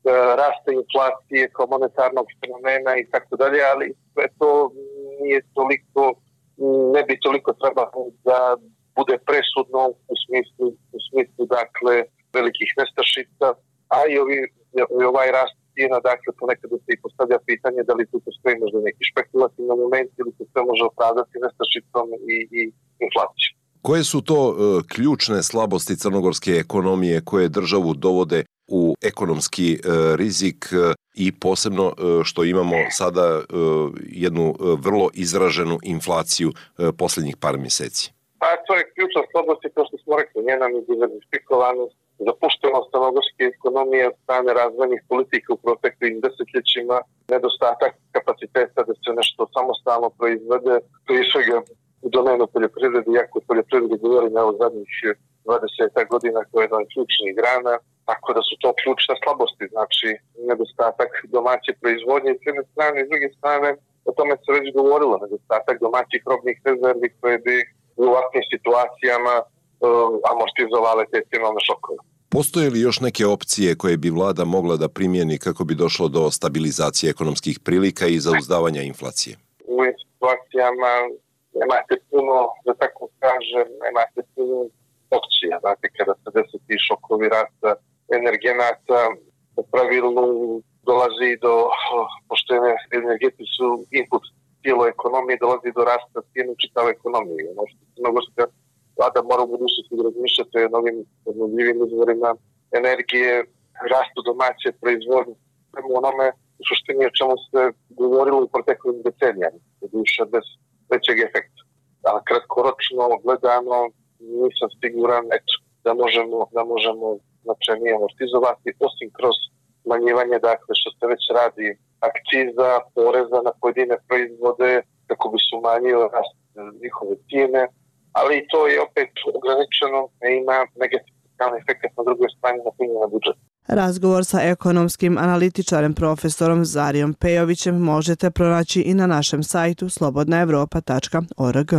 raste inflacije kao monetarnog fenomena i tako dalje, ali sve to nije toliko, ne bi toliko trebalo da bude presudno u smislu, u smislu dakle, velikih nestašica, a i, ovi, i ovaj rast cijena, dakle, ponekad se i postavlja pitanje da li tu postoji možda neki špekulativni moment ili se sve može opravdati nestašicom i, i inflacijom. Koje su to e, ključne slabosti crnogorske ekonomije koje državu dovode u ekonomski e, rizik e, i posebno e, što imamo sada e, jednu e, vrlo izraženu inflaciju e, posljednjih par mjeseci? Pa to je ključna slabost, kao što smo rekli, njena diversifikovanost, zapuštenost crnogorske ekonomije od strane razvojnih politika u proteklim desetljećima, nedostatak kapaciteta da se nešto samostalno proizvede, prije svega u domenu poljoprivrede, iako u poljoprivredi govorimo o zadnjih dvadeset godina koja je jedan od ključnih grana, tako da su to ključne slabosti, znači nedostatak domaće proizvodnje s jedne strane i s druge strane, o tome se već govorilo, nedostatak domaćih robnih rezervi koje bi u ovakvim situacijama uh, amortizovale te cjenovne šokove. Postoje li još neke opcije koje bi vlada mogla da primjeni kako bi došlo do stabilizacije ekonomskih prilika i zauzdavanja inflacije? U ovim situacijama nemate puno, da tako kažem, nemate puno opcija. Znate, kada se desi ti šokovi rasta energenata, u pravilu dolazi do, pošto energeti su input cijelo ekonomije, dolazi do rasta cijene čitave ekonomije. Ono što crnogorska vlada mora u budućnosti razmišljati o novim obnovljivim izvorima energije, rastu domaće proizvodnje, prema onome u suštini o čemu se govorilo u proteklim decenijama, više bez većeg efekta. A kratkoročno gledano nisam siguran eto, da možemo, da možemo značajnije amortizovati, osim kroz smanjivanje, dakle, što se već radi akciza, poreza na pojedine proizvode kako bi se umanjio rast njihove cijene, ali i to je opet ograničeno, ne ima negativan efekt na drugoj strani na punjenje budžeta. Razgovor sa ekonomskim analitičarem profesorom Zarijom Pejovićem možete pronaći i na našem sajtu slobodna evropa tačka org.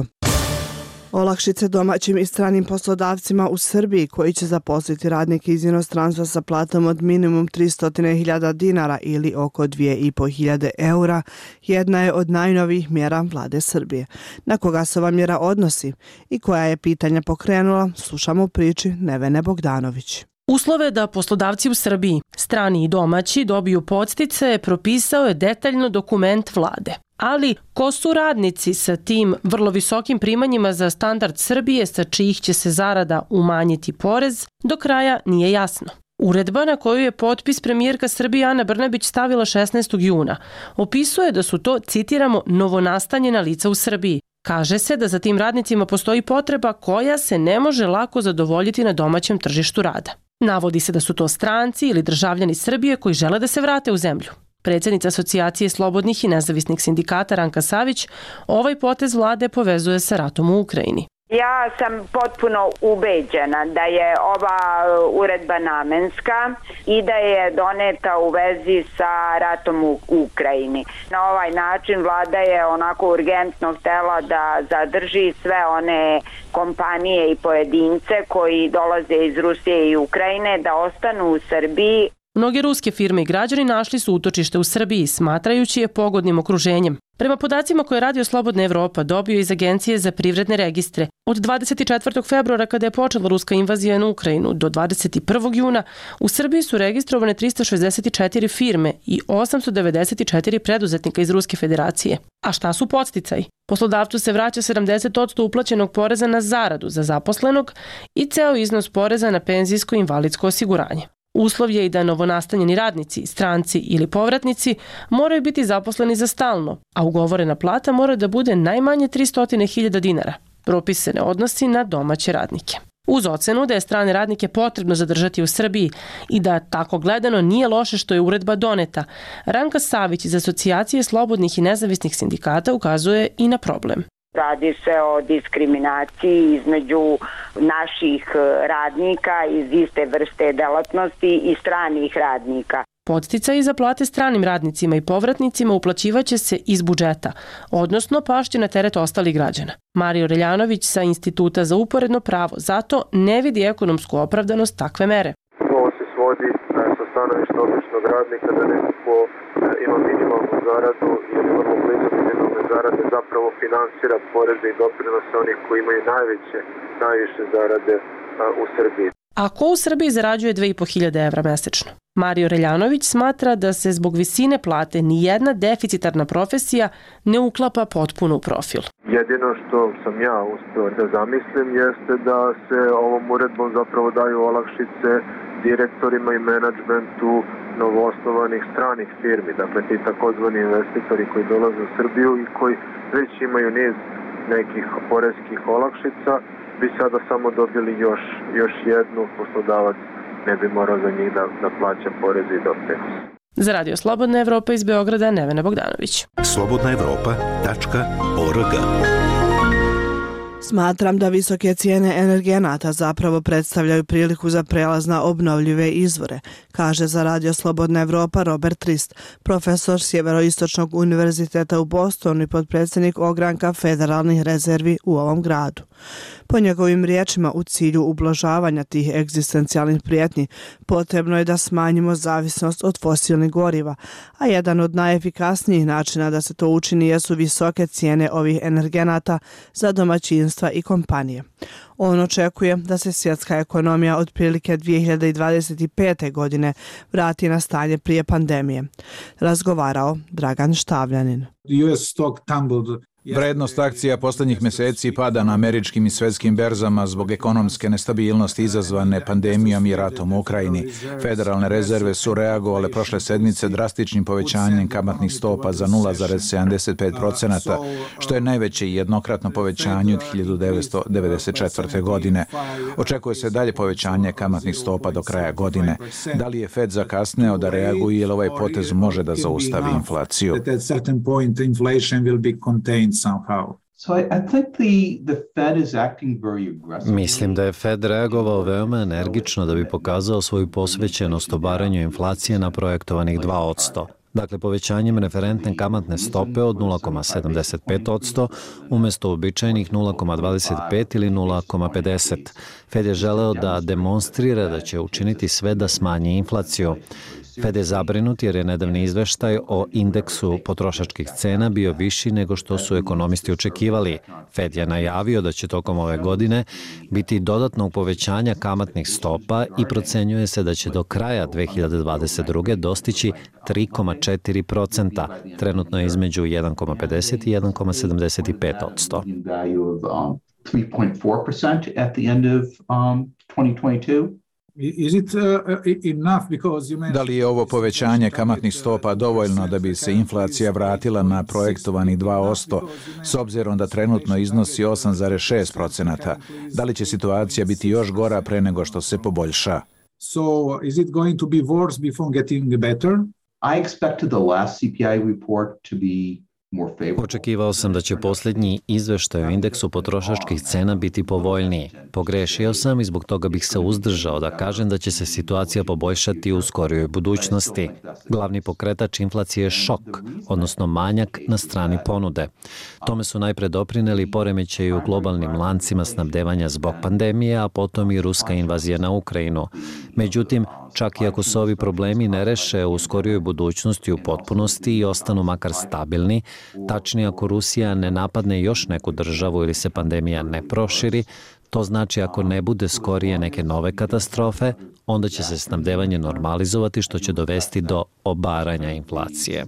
Olakšice domaćim i stranim poslodavcima u Srbiji koji će zaposliti radnike iz inostranstva sa platom od minimum tristo hiljada dinara ili oko dvije i po hiljade eura jedna je od najnovijih mjera vlade Srbije. Na koga se ova mjera odnosi i koja je pitanja pokrenula, slušamo u priči Nevene Bogdanović. Uslove da poslodavci u Srbiji, strani i domaći, dobiju podsticaje propisao je detaljno dokument vlade. Ali ko su radnici sa tim vrlo visokim primanjima za standard Srbije sa čijih će se zarada umanjiti porez, do kraja nije jasno. Uredba na koju je potpis premijerka Srbije Ana Brnabić stavila šesnaestog juna opisuje da su to, citiramo, novonastanjena lica u Srbiji. Kaže se da za tim radnicima postoji potreba koja se ne može lako zadovoljiti na domaćem tržištu rada. Navodi se da su to stranci ili državljani Srbije koji žele da se vrate u zemlju. Predsjednica Asocijacije slobodnih i nezavisnih sindikata Ranka Savić ovaj potez vlade povezuje sa ratom u Ukrajini. Ja sam potpuno ubeđena da je ova uredba namenska i da je doneta u vezi sa ratom u Ukrajini. Na ovaj način vlada je onako urgentno htjela da zadrži sve one kompanije i pojedince koji dolaze iz Rusije i Ukrajine da ostanu u Srbiji. Mnoge ruske firme i građani našli su utočište u Srbiji, smatrajući je pogodnim okruženjem. Prema podacima koje je Radio Slobodna Evropa dobio iz Agencije za privredne registre, od dvadeset četvrtog februara kada je počela ruska invazija na Ukrajinu do dvadeset prvog juna, u Srbiji su registrovane tristo šezdeset četiri firme i osamsto devedeset četiri preduzetnika iz Ruske federacije. A šta su podsticaji? Poslodavcu se vraća sedamdeset posto uplaćenog poreza na zaradu za zaposlenog i ceo iznos poreza na penzijsko i invalidsko osiguranje. Uslov je i da novonastanjeni radnici, stranci ili povratnici moraju biti zaposleni za stalno, a ugovorena plata mora da bude najmanje tristo hiljada dinara. Propis se ne odnosi na domaće radnike. Uz ocenu da je strane radnike potrebno zadržati u Srbiji i da tako gledano nije loše što je uredba doneta, Ranka Savić iz Asocijacije slobodnih i nezavisnih sindikata ukazuje i na problem. Radi se o diskriminaciji između naših radnika iz iste vrste delatnosti i stranih radnika. Podsticaji za plate stranim radnicima i povratnicima uplaćivaće se iz budžeta, odnosno pašće na teret ostalih građana. Mario Reljanović sa Instituta za uporedno pravo zato ne vidi ekonomsku opravdanost takve mere. Ovo se svodi sa stanovišta običnog radnika da neko ko ima minimalnu zaradu ili vrlo blizu minimalne zarade zapravo finansira poreze i doprinose onih koji imaju najveće, najviše zarade u Srbiji. A ko u Srbiji zarađuje dve i po hiljade evra mesečno? Mario Reljanović smatra da se zbog visine plate nijedna deficitarna profesija ne uklapa potpuno u profil. Jedino što sam ja uspeo da zamislim jeste da se ovom uredbom zapravo daju olakšice direktorima i menadžmentu novoosnovanih stranih firmi, dakle ti takozvani investitori koji dolaze u Srbiju i koji već imaju niz nekih poreskih olakšica, bi sada samo dobili još, još jednu, poslodavac ne bi morao za njih da, da plaća poreze i doprinose. Za Radio Slobodna Evropa iz Beograda, Nevena Bogdanović. slobodna evropa tačka org. Smatram da visoke cijene energenata zapravo predstavljaju priliku za prelaz na obnovljive izvore, kaže za Radio Slobodna Evropa Robert Trist, profesor Sjeveroistočnog univerziteta u Bostonu i potpredsjednik ogranka federalnih rezervi u ovom gradu. Po njegovim riječima, u cilju ublažavanja tih egzistencijalnih prijetnji potrebno je da smanjimo zavisnost od fosilnih goriva, a jedan od najefikasnijih načina da se to učini jesu visoke cijene ovih energenata za domaćinstva i kompanije. On očekuje da se svjetska ekonomija otprilike dvije hiljade dvadeset pete. godine vrati na stanje prije pandemije. Razgovarao Dragan Štavljanin. U S stock tumbled Vrednost akcija poslednjih meseci pada na američkim i svetskim berzama zbog ekonomske nestabilnosti izazvane pandemijom i ratom u Ukrajini. Federalne rezerve su reagovale prošle sedmice drastičnim povećanjem kamatnih stopa za nula zarez sedamdeset pet procenata, što je najveće jednokratno povećanje od hiljadu devetsto devedeset četvrte. godine. Očekuje se dalje povećanje kamatnih stopa do kraja godine. Da li je Fed zakasneo da reaguje ili ovaj potez može da zaustavi inflaciju? Mislim da je Fed reagovao veoma energično da bi pokazao svoju posvećenost obaranju inflacije na projektovanih dva posto. Dakle, povećanjem referentne kamatne stope od nula zarez sedamdeset pet posto umjesto uobičajenih nula zarez dvadeset pet ili nula zarez pedeset. Fed je želeo da demonstrira da će učiniti sve da smanji inflaciju. Fed je zabrinut jer je nedavni izveštaj o indeksu potrošačkih cena bio viši nego što su ekonomisti očekivali. Fed je najavio da će tokom ove godine biti dodatnog povećanja kamatnih stopa i procenjuje se da će do kraja dve hiljade dvadeset druge. dostići tri zarez četiri procenta, trenutno je između jedan zarez pedeset i jedan zarez sedamdeset pet posto. Da li je ovo povećanje kamatnih stopa dovoljno da bi se inflacija vratila na projektovani dva posto, s obzirom da trenutno iznosi osam zarez šest procenata? Da li će situacija biti još gora pre nego što se poboljša? So, is it going to be worse before getting better? I expected the last C P I report to be Očekivao sam da će posljednji izveštaj o indeksu potrošačkih cena biti povoljniji. Pogrešio sam i zbog toga bih se uzdržao da kažem da će se situacija poboljšati u skorijoj budućnosti. Glavni pokretač inflacije je šok, odnosno manjak na strani ponude. Tome su najpre doprineli poremećaji u globalnim lancima snabdevanja zbog pandemije, a potom i ruska invazija na Ukrajinu. Međutim, čak i ako se ovi problemi ne reše u skorijoj budućnosti u potpunosti i ostanu makar stabilni, tačnije ako Rusija ne napadne još neku državu ili se pandemija ne proširi, to znači ako ne bude skorije neke nove katastrofe, onda će se snabdevanje normalizovati što će dovesti do obaranja inflacije.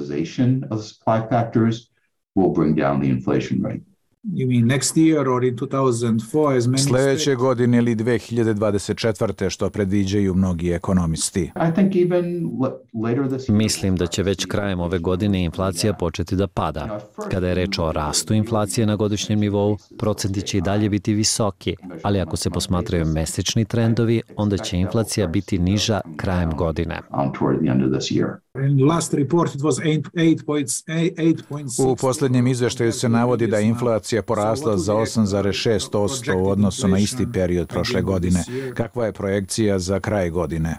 You mean next year or in two thousand four as many Sljedeće godine ili dve hiljade dvadeset četvrte. što predviđaju mnogi ekonomisti. I think even later this Mislim da će već krajem ove godine inflacija početi da pada. Kada je reč o rastu inflacije na godišnjem nivou, procenti će i dalje biti visoki, ali ako se posmatraju mesečni trendovi, onda će inflacija biti niža krajem godine. U posljednjem izveštaju se navodi da je inflacija porasla za osam zarez šest posto u odnosu na isti period prošle godine. Kakva je projekcija za kraj godine?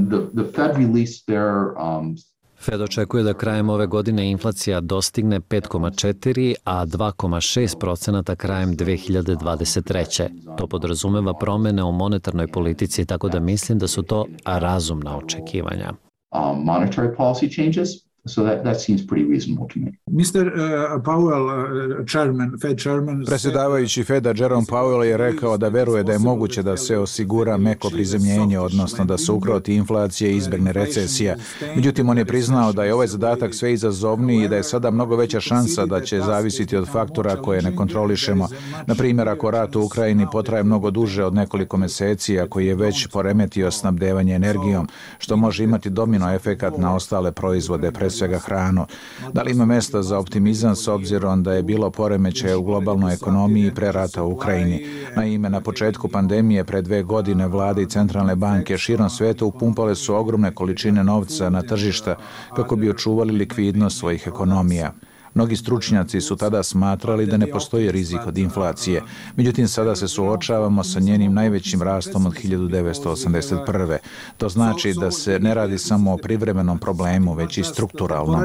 Fed očekuje da krajem ove godine inflacija dostigne pet zarez četiri, a dva zarez šest procenata krajem dve hiljade dvadeset treće. To podrazumeva promene u monetarnoj politici, tako da mislim da su to razumna očekivanja. Um, monetary policy changes, so that, that seems pretty reasonable to me. mister Uh, Powell, uh, chairman, Fed chairman... Predsjedavajući Feda Jerome Powell je rekao da veruje da je moguće da se osigura meko prizemljenje, odnosno da se ukroti inflacija i izbjegne recesija. Međutim, on je priznao da je ovaj zadatak sve izazovniji i da je sada mnogo veća šansa da će zavisiti od faktora koje ne kontrolišemo. Na primjer, ako rat u Ukrajini potraje mnogo duže od nekoliko meseci, ako je već poremetio snabdevanje energijom, što može imati domino efekat na ostale proizvode, pre svega hranu. Da li ima mesta za optimizam s obzirom da je bilo poremećaja u globalnoj ekonomiji pre rata u Ukrajini? Naime, na početku pandemije pre dve godine vlade i centralne banke širom sveta upumpale su ogromne količine novca na tržišta kako bi očuvali likvidnost svojih ekonomija. Mnogi stručnjaci su tada smatrali da ne postoji rizik od inflacije. Međutim, sada se suočavamo sa njenim najvećim rastom od hiljadu devetsto osamdeset prve. To znači da se ne radi samo o privremenom problemu, već i strukturalnom.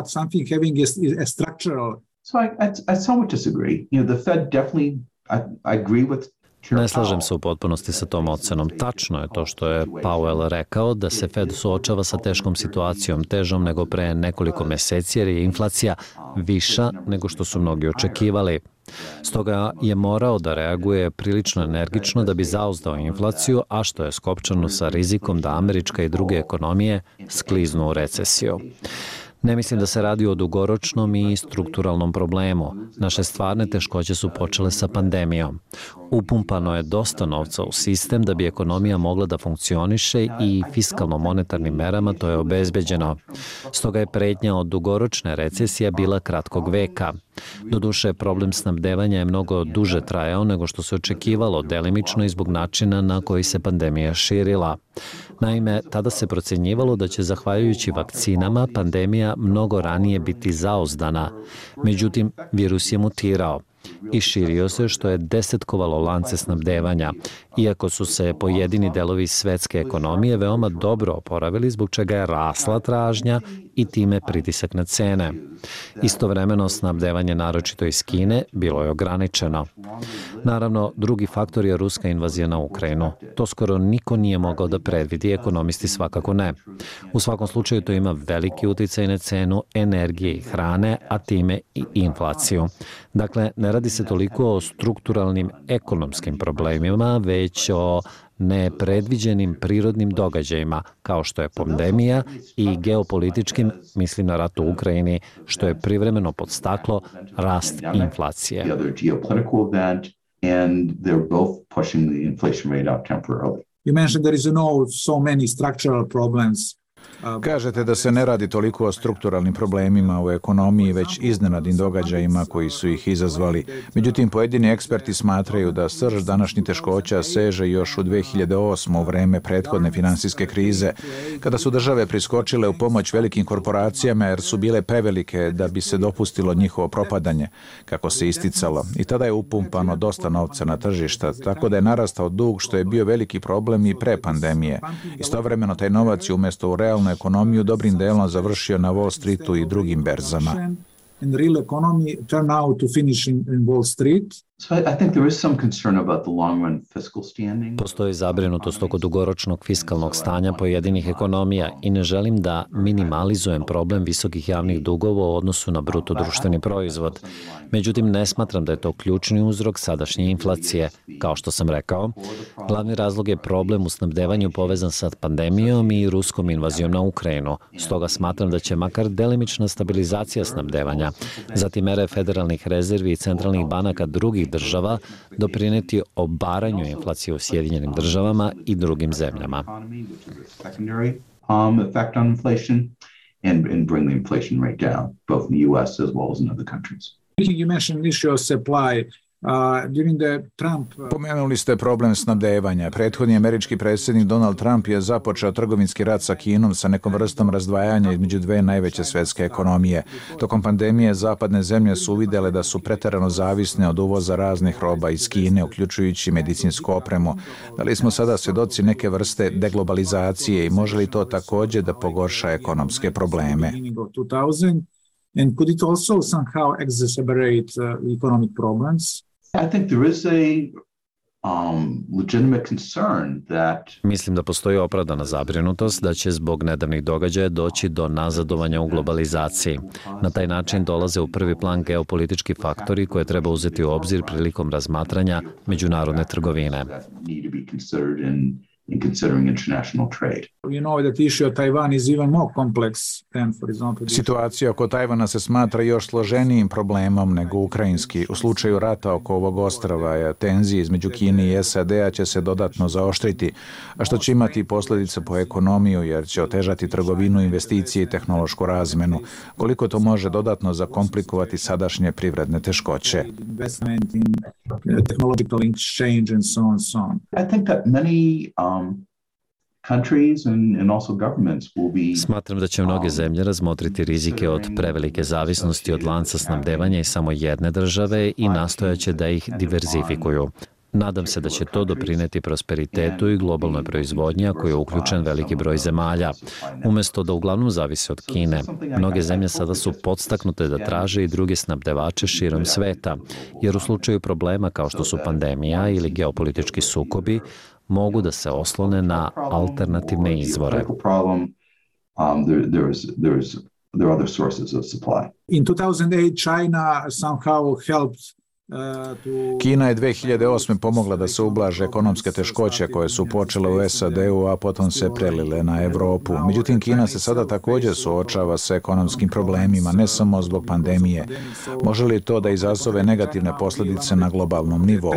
So I, I, I somewhat disagree. You know, the Fed definitely, I, I agree with Ne slažem se u potpunosti sa tom ocenom. Tačno je to što je Powell rekao da se Fed suočava sa teškom situacijom, težom nego pre nekoliko meseci jer je inflacija viša nego što su mnogi očekivali. Stoga je morao da reaguje prilično energično da bi zauzdao inflaciju, a što je skopčano sa rizikom da američka i druge ekonomije skliznu u recesiju. Ne mislim da se radi o dugoročnom i strukturalnom problemu. Naše stvarne teškoće su počele sa pandemijom. Upumpano je dosta novca u sistem da bi ekonomija mogla da funkcioniše i fiskalno-monetarnim merama to je obezbeđeno. Stoga je pretnja od dugoročne recesije bila kratkog veka. Doduše, problem snabdevanja je mnogo duže trajao nego što se očekivalo, delimično i zbog načina na koji se pandemija širila. Naime, tada se procenjivalo da će, zahvaljujući vakcinama, pandemija mnogo ranije biti zauzdana. Međutim, virus je mutirao i širio se, što je desetkovalo lance snabdevanja, iako su se pojedini delovi svetske ekonomije veoma dobro oporavili, zbog čega je rasla tražnja i time pritisak na cene. Istovremeno, snabdevanje, naročito iz Kine, bilo je ograničeno. Naravno, drugi faktor je ruska invazija na Ukrajinu. To skoro niko nije mogao da predvidi, ekonomisti svakako ne. U svakom slučaju to ima veliki uticaj na cenu energije i hrane, a time i inflaciju. Dakle, ne radi se toliko o strukturalnim ekonomskim problemima, već o nepredviđenim prirodnim događajima, kao što je pandemija, i geopolitičkim, mislim na rat u Ukrajini, što je privremeno podstaklo rast inflacije. You mentioned there is no so many structural problems. Kažete da se ne radi toliko o strukturalnim problemima u ekonomiji, već iznenadnim događajima koji su ih izazvali. Međutim, pojedini eksperti smatraju da srž današnjih teškoća seže još u dve hiljade osme. u vreme prethodne finansijske krize, kada su države priskočile u pomoć velikim korporacijama jer su bile prevelike da bi se dopustilo njihovo propadanje, kako se isticalo. I tada je upumpano dosta novca na tržišta, tako da je narastao dug, što je bio veliki problem i pre pandemije. Istovremeno taj novac je umjesto u realnu ekonomiju dobrim delom završio na Wall Streetu i drugim berzama. And real economy turn out to finish in, in Wall Street. So I think there is some concern about the long run fiscal standing. Postoji zabrinutost oko dugoročnog fiskalnog stanja pojedinih ekonomija i ne želim da minimalizujem problem visokih javnih dugova u odnosu na bruto društveni proizvod. Međutim, ne smatram da je to ključni uzrok sadašnje inflacije. Kao što sam rekao, glavni razlog je problem u snabdevanju povezan sa pandemijom i ruskom invazijom na Ukrajinu. Stoga smatram da će makar delimična stabilizacija snabdevanja, zatim mere federalnih rezervi i centralnih banaka drugih država doprineti obaranju inflacije u Sjedinjenim državama i drugim zemljama. Um, effect on inflation and, and bring the inflation rate down, both in the U S as well as in other countries. You mentioned issue of supply. Uh, during the Trump, uh... Pomenuli ste problem snabdevanja. Prethodni američki predsjednik Donald Trump je započeo trgovinski rat sa Kinom sa nekom vrstom razdvajanja između dve najveće svetske ekonomije. Tokom pandemije zapadne zemlje su uvidjele da su preterano zavisne od uvoza raznih roba iz Kine, uključujući medicinsku opremu. Da li smo sada svjedoci neke vrste deglobalizacije i može li to također da pogorša ekonomske probleme? And could it also somehow exacerbate uh, economic problems? I think there is a um, legitimate concern that... Mislim da postoji opravdana zabrinutost da će zbog nedavnih događaja doći do nazadovanja u globalizaciji. Na taj način dolaze u prvi plan geopolitički faktori koje treba uzeti u obzir prilikom razmatranja međunarodne trgovine. In considering international trade. You know that the issue of Taiwan is even more complex than, for example... Situacija oko Tajvana se smatra još složenijim problemom nego ukrajinski. U slučaju rata oko ovog ostrava, tenzije između Kine i S A D-a će se dodatno zaoštriti, a što će imati posljedice po ekonomiju jer će otežati trgovinu, investicije i tehnološku razmenu. Koliko to može dodatno zakomplikovati sadašnje privredne teškoće? Investment in technological exchange and so on so on. I think that many um, Smatram da će mnoge zemlje razmotriti rizike od prevelike zavisnosti od lanca snabdevanja i samo jedne države i nastojaće da ih diverzifikuju. Nadam se da će to doprineti prosperitetu i globalnoj proizvodnji, a koji je uključen veliki broj zemalja. Umjesto da uglavnom zavise od Kine, mnoge zemlje sada su podstaknute da traže i druge snabdevače širom sveta, jer u slučaju problema kao što su pandemija ili geopolitički sukobi, mogu da se oslone na alternativne izvore. In two thousand eight, China somehow helped Kina je dve hiljade osme pomogla da se ublaže ekonomske teškoće koje su počele u S A D-u, a potom se prelile na Evropu. Međutim, Kina se sada također suočava sa ekonomskim problemima, ne samo zbog pandemije. Može li to da izazove negativne posljedice na globalnom nivou?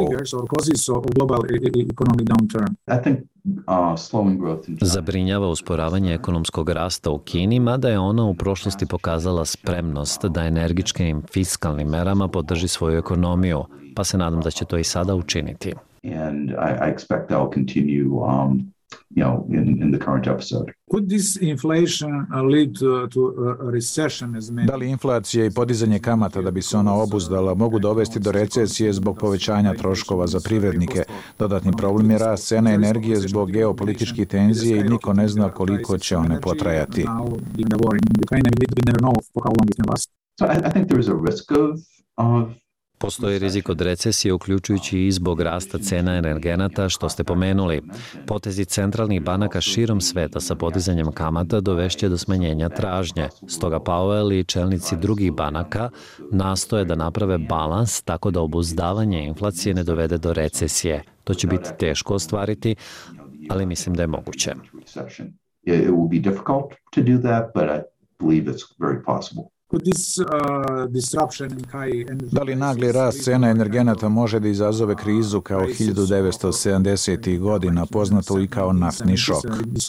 Zabrinjava usporavanje ekonomskog rasta u Kini, mada je ona u prošlosti pokazala spremnost da energičkim fiskalnim merama podrži svoju ekonomiju, pa se nadam da će to i sada učiniti. And I, I expect that will continue um, you know, in, in the current episode. Could this inflation lead to, to a recession as many? Da li inflacija i podizanje kamata da bi se ona obuzdala mogu dovesti do recesije zbog povećanja troškova za privrednike? Dodatni problem je rast cena energije zbog geopolitičkih tenzije i niko ne zna koliko će one potrajati. So I, I think there is a risk of, of Postoji rizik od recesije, uključujući i zbog rasta cena energenata, što ste pomenuli. Potezi centralnih banaka širom sveta sa podizanjem kamata dovešće do smanjenja tražnje. Stoga Powell i čelnici drugih banaka nastoje da naprave balans tako da obuzdavanje inflacije ne dovede do recesije. To će biti teško ostvariti, ali mislim da je moguće. It will be difficult to do that, but I believe it's very possible. Da li nagli rast cena energenata može da izazove krizu kao hiljadu devetsto sedamdesetih godina, poznato i kao naftni šok?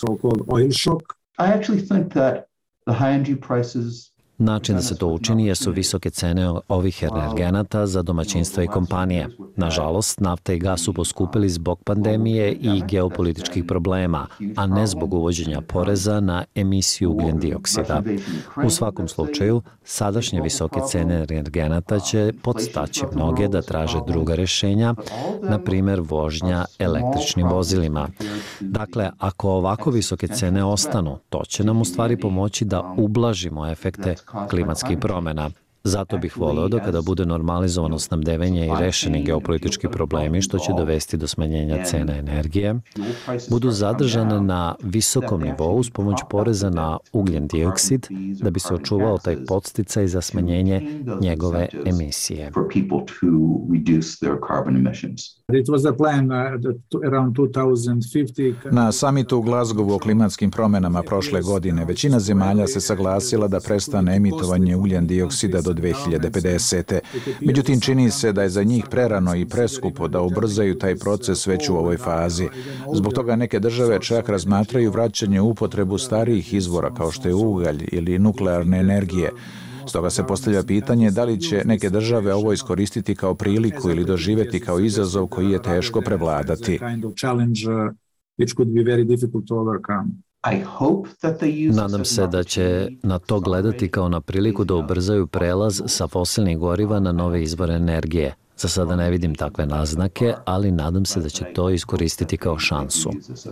I actually think that the high energy prices Način da se to učini jesu visoke cene ovih energenata za domaćinstva i kompanije. Nažalost, nafta i gas su poskupili zbog pandemije i geopolitičkih problema, a ne zbog uvođenja poreza na emisiju ugljen dioksida. U svakom slučaju, sadašnje visoke cene energenata će podstaći mnoge da traže druga rješenja, na primjer vožnja električnim vozilima. Dakle, ako ovako visoke cene ostanu, to će nam u stvari pomoći da ublažimo efekte klimatskih promjena. Zato bih voleo da kada bude normalizovano snabdevanje i rešeni geopolitički problemi, što će dovesti do smanjenja cena energije, budu zadržane na visokom nivou uz pomoć poreza na ugljen dioksid, da bi se očuvao taj podsticaj za smanjenje njegove emisije. Na samitu u Glasgowu o klimatskim promjenama prošle godine većina zemalja se saglasila da prestane emitovanje ugljen dioksida do dve hiljade pedesete. Međutim, čini se da je za njih prerano i preskupo da ubrzaju taj proces već u ovoj fazi. Zbog toga neke države čak razmatraju vraćanje u upotrebu starijih izvora kao što je ugalj ili nuklearne energije. Stoga se postavlja pitanje da li će neke države ovo iskoristiti kao priliku ili doživjeti kao izazov koji je teško prevladati. Nadam se da će na to gledati kao na priliku da ubrzaju prelaz sa fosilnih goriva na nove izvore energije. Za sada ne vidim takve naznake, ali nadam se da će to iskoristiti kao šansu.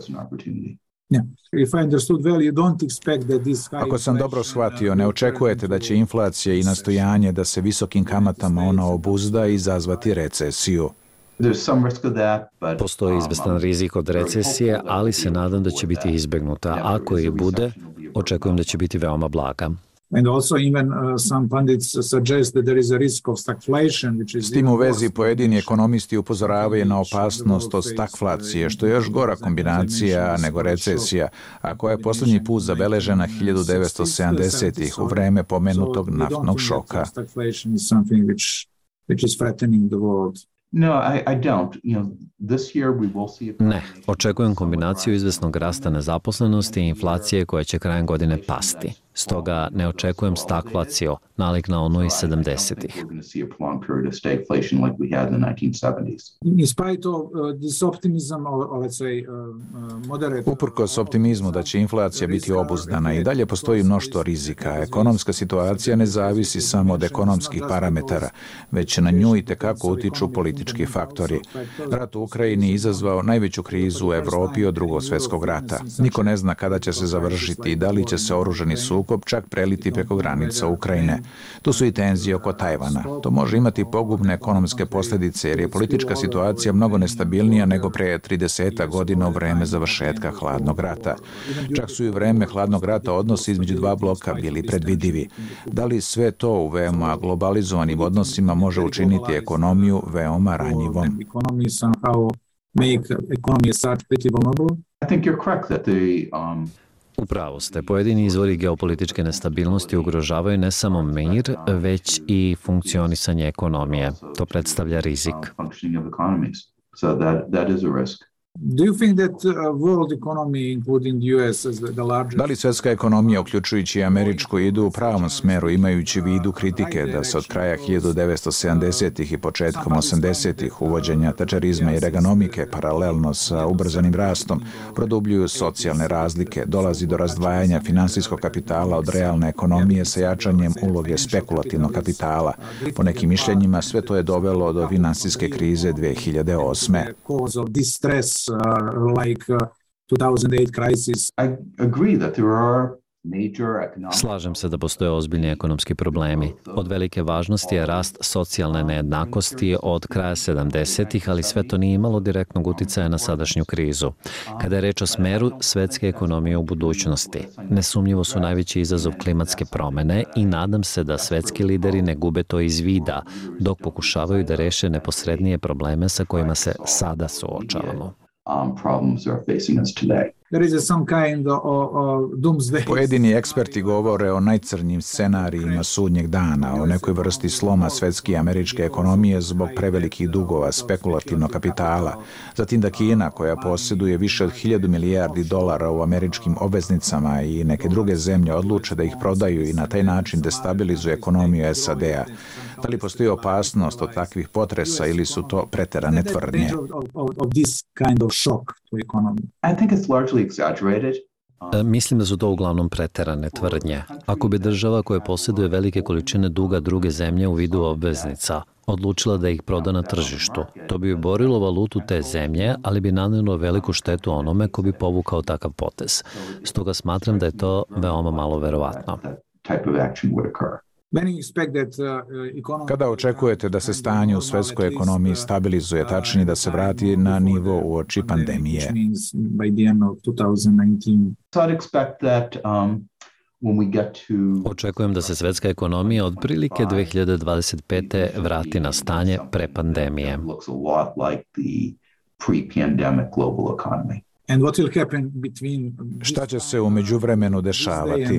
Ako sam dobro shvatio, ne očekujete da će inflacija i nastojanje da se visokim kamatama ona obuzda izazvati recesiju. Postoji izvestan rizik od recesije, ali se nadam da će biti izbegnuta. Ako i bude, očekujem da će biti veoma blaga. S tim u vezi pojedini ekonomisti upozoravaju na opasnost od stagflacije, što je još gora kombinacija nego recesija, a koja je posljednji put zabeležena hiljadu devetsto sedamdesetih u vreme pomenutog naftnog šoka. Ne, očekujem kombinaciju izvesnog rasta nezaposlenosti i inflacije koja će krajem godine pasti. Stoga ne očekujem stagflaciju, nalik na onu iz sedamdesetih. Uprkos optimizmu da će inflacija biti obuzdana, i dalje postoji mnoštvo rizika. Ekonomska situacija ne zavisi samo od ekonomskih parametara, već na nju i tekako utiču politički faktori. Rat u Ukrajini izazvao najveću krizu u Evropi od drugog svjetskog rata. Niko ne zna kada će se završiti i da li će se oružani sukob sukob čak preliti preko granica Ukrajine. Tu su i tenzije oko Tajvana. To može imati pogubne ekonomske posljedice jer je politička situacija mnogo nestabilnija nego pre trideset godina u vreme završetka hladnog rata. Čak su i u vreme hladnog rata odnosi između dva bloka bili predvidivi. Da li sve to u veoma globalizovanim odnosima može učiniti ekonomiju veoma ranjivom? Upravo ste, pojedini izvori geopolitičke nestabilnosti ugrožavaju ne samo mir, već i funkcionisanje ekonomije. To predstavlja rizik. Da li svjetska ekonomija, uključujući i američku, idu u pravom smeru imajući u vidu kritike da se od kraja hiljadu devetsto sedamdesetih i početkom osamdesetih uvođenja tačerizma i reganomike paralelno sa ubrzanim rastom produbljuju socijalne razlike, dolazi do razdvajanja finansijskog kapitala od realne ekonomije sa jačanjem uloge spekulativnog kapitala. Po nekim mišljenjima sve to je dovelo do finansijske krize dve hiljade osme. Uh, like uh, two thousand eight crisis. I agree that there are Slažem se da postoje ozbiljni ekonomski problemi. Od velike važnosti je rast socijalne nejednakosti od kraja sedamdesetih, ali sve to nije imalo direktnog uticaja na sadašnju krizu. Kada je reč o smeru svetske ekonomije u budućnosti, nesumnjivo su najveći izazov klimatske promene i nadam se da svetski lideri ne gube to iz vida, dok pokušavaju da reše neposrednije probleme sa kojima se sada suočavamo. Um, problems are facing us today. There is some kind of, of doomsday. Pojedini eksperti govore o najcrnjim scenarijima sudnjeg dana, o nekoj vrsti sloma svetske i američke ekonomije zbog prevelikih dugova spekulativnog kapitala. Zatim da Kina, koja posjeduje više od hiljadu milijardi dolara u američkim obveznicama i neke druge zemlje odluče da ih prodaju i na taj način destabilizuje ekonomiju S A D-a. Da li postoji opasnost od takvih potresa ili su to preterane tvrdnje? I think it's largely exaggerated. Mislim da su to uglavnom preterane tvrdnje. Ako bi država koja posjeduje velike količine duga druge zemlje u vidu obveznica odlučila da ih proda na tržištu, to bi oborilo valutu te zemlje, ali bi nanijelo veliku štetu onome ko bi povukao takav potez. Stoga smatram da je to veoma malo verovatno. Kada očekujete da se stanje u svetskoj ekonomiji stabilizuje, tačnije da se vrati na nivo uoči pandemije? Očekujem da se svetska ekonomija otprilike dve hiljade dvadeset pete vrati na stanje pre pandemije. And what will happen between Šta će se u međuvremenu dešavati?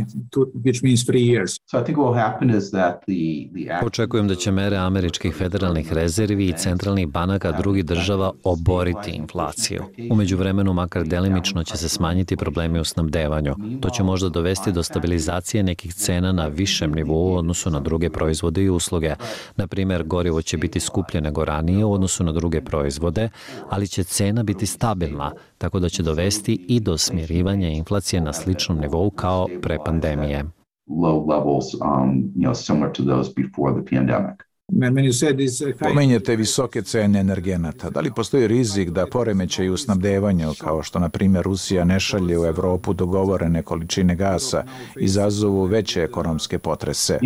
Očekujem da će mere američkih federalnih rezervi i centralnih banaka drugih država oboriti inflaciju. U međuvremenu makar delimično će se smanjiti problemi u snabdevanju. To će možda dovesti do stabilizacije nekih cena na višem nivou u odnosu na druge proizvode i usluge. Na primjer, gorivo će biti skuplje nego ranije u odnosu na druge proizvode, ali će cena biti stabilna, tako da će dovesti i do smirivanja inflacije na sličnom nivou kao pre pandemije. Low levels, um, you know, similar to those before the pandemic. Pomenjete visoke cene energenata. Da li postoji rizik da poremećaj u snabdevanju, kao što na primjer Rusija ne šalje u Evropu dogovorene količine gasa, izazovu veće ekonomske potrese?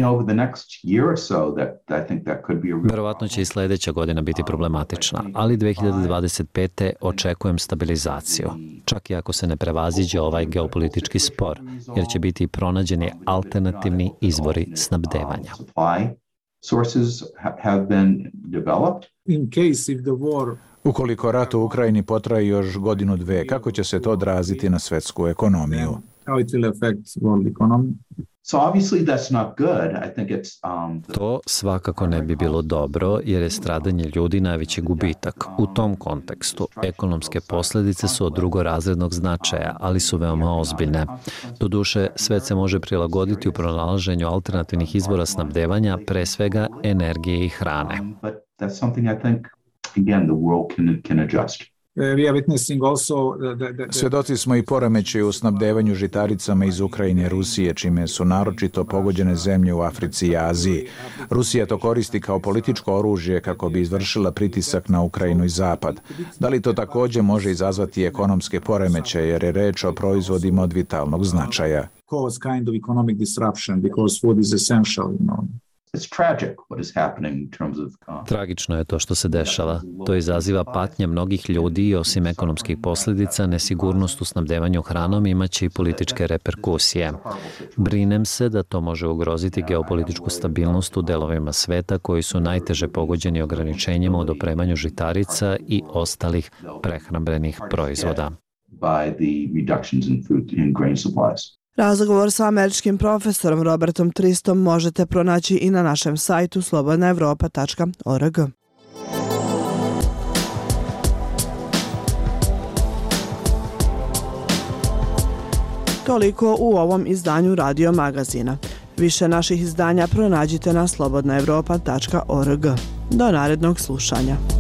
Verovatno će i sljedeća godina biti problematična, ali dve hiljade dvadeset pete očekujem stabilizaciju, čak i ako se ne prevaziđe ovaj geopolitički spor, jer će biti pronađeni alternativni izvori snabdevanja. Sources have been developed. In case if the war Ukoliko rat u Ukrajini potraje još godinu dve, kako će se to odraziti na svetsku ekonomiju? How it will affect world economy? So obviously that's not good. I think it's um To svakako ne bi bilo dobro jer je stradanje ljudi najveći gubitak. U tom kontekstu ekonomske posljedice su od drugorazrednog značaja, ali su veoma ozbiljne. Doduše, svet se može prilagoditi u pronalaženju alternativnih izvora snabdevanja, pre svega energije i hrane. But that's something I think again the world can can adjust. Svjedoci smo i poremećaja u snabdevanju žitaricama iz Ukrajine i Rusije, čime su naročito pogođene zemlje u Africi i Aziji. Rusija to koristi kao političko oružje kako bi izvršila pritisak na Ukrajinu i Zapad. Da li to također može izazvati ekonomske poremećaje jer je reč o proizvodima od vitalnog značaja? cause kind of economic disruption because food is essential, you know. It's tragic what is happening in terms of... Uh... Tragično je to što se dešava. To izaziva patnje mnogih ljudi i osim ekonomskih posljedica, nesigurnost u snabdevanju hranom imaće i političke reperkusije. Brinem se da to može ugroziti geopolitičku stabilnost u delovima sveta koji su najteže pogođeni ograničenjima u dopremanju žitarica i ostalih prehrambenih proizvoda. By the reductions in food in grain supplies. Razgovor sa američkim profesorom Robertom Tristom možete pronaći i na našem sajtu slobodna evropa tačka org. Toliko u ovom izdanju Radio Magazina. Više naših izdanja pronađite na slobodna evropa tačka org. Do narednog slušanja.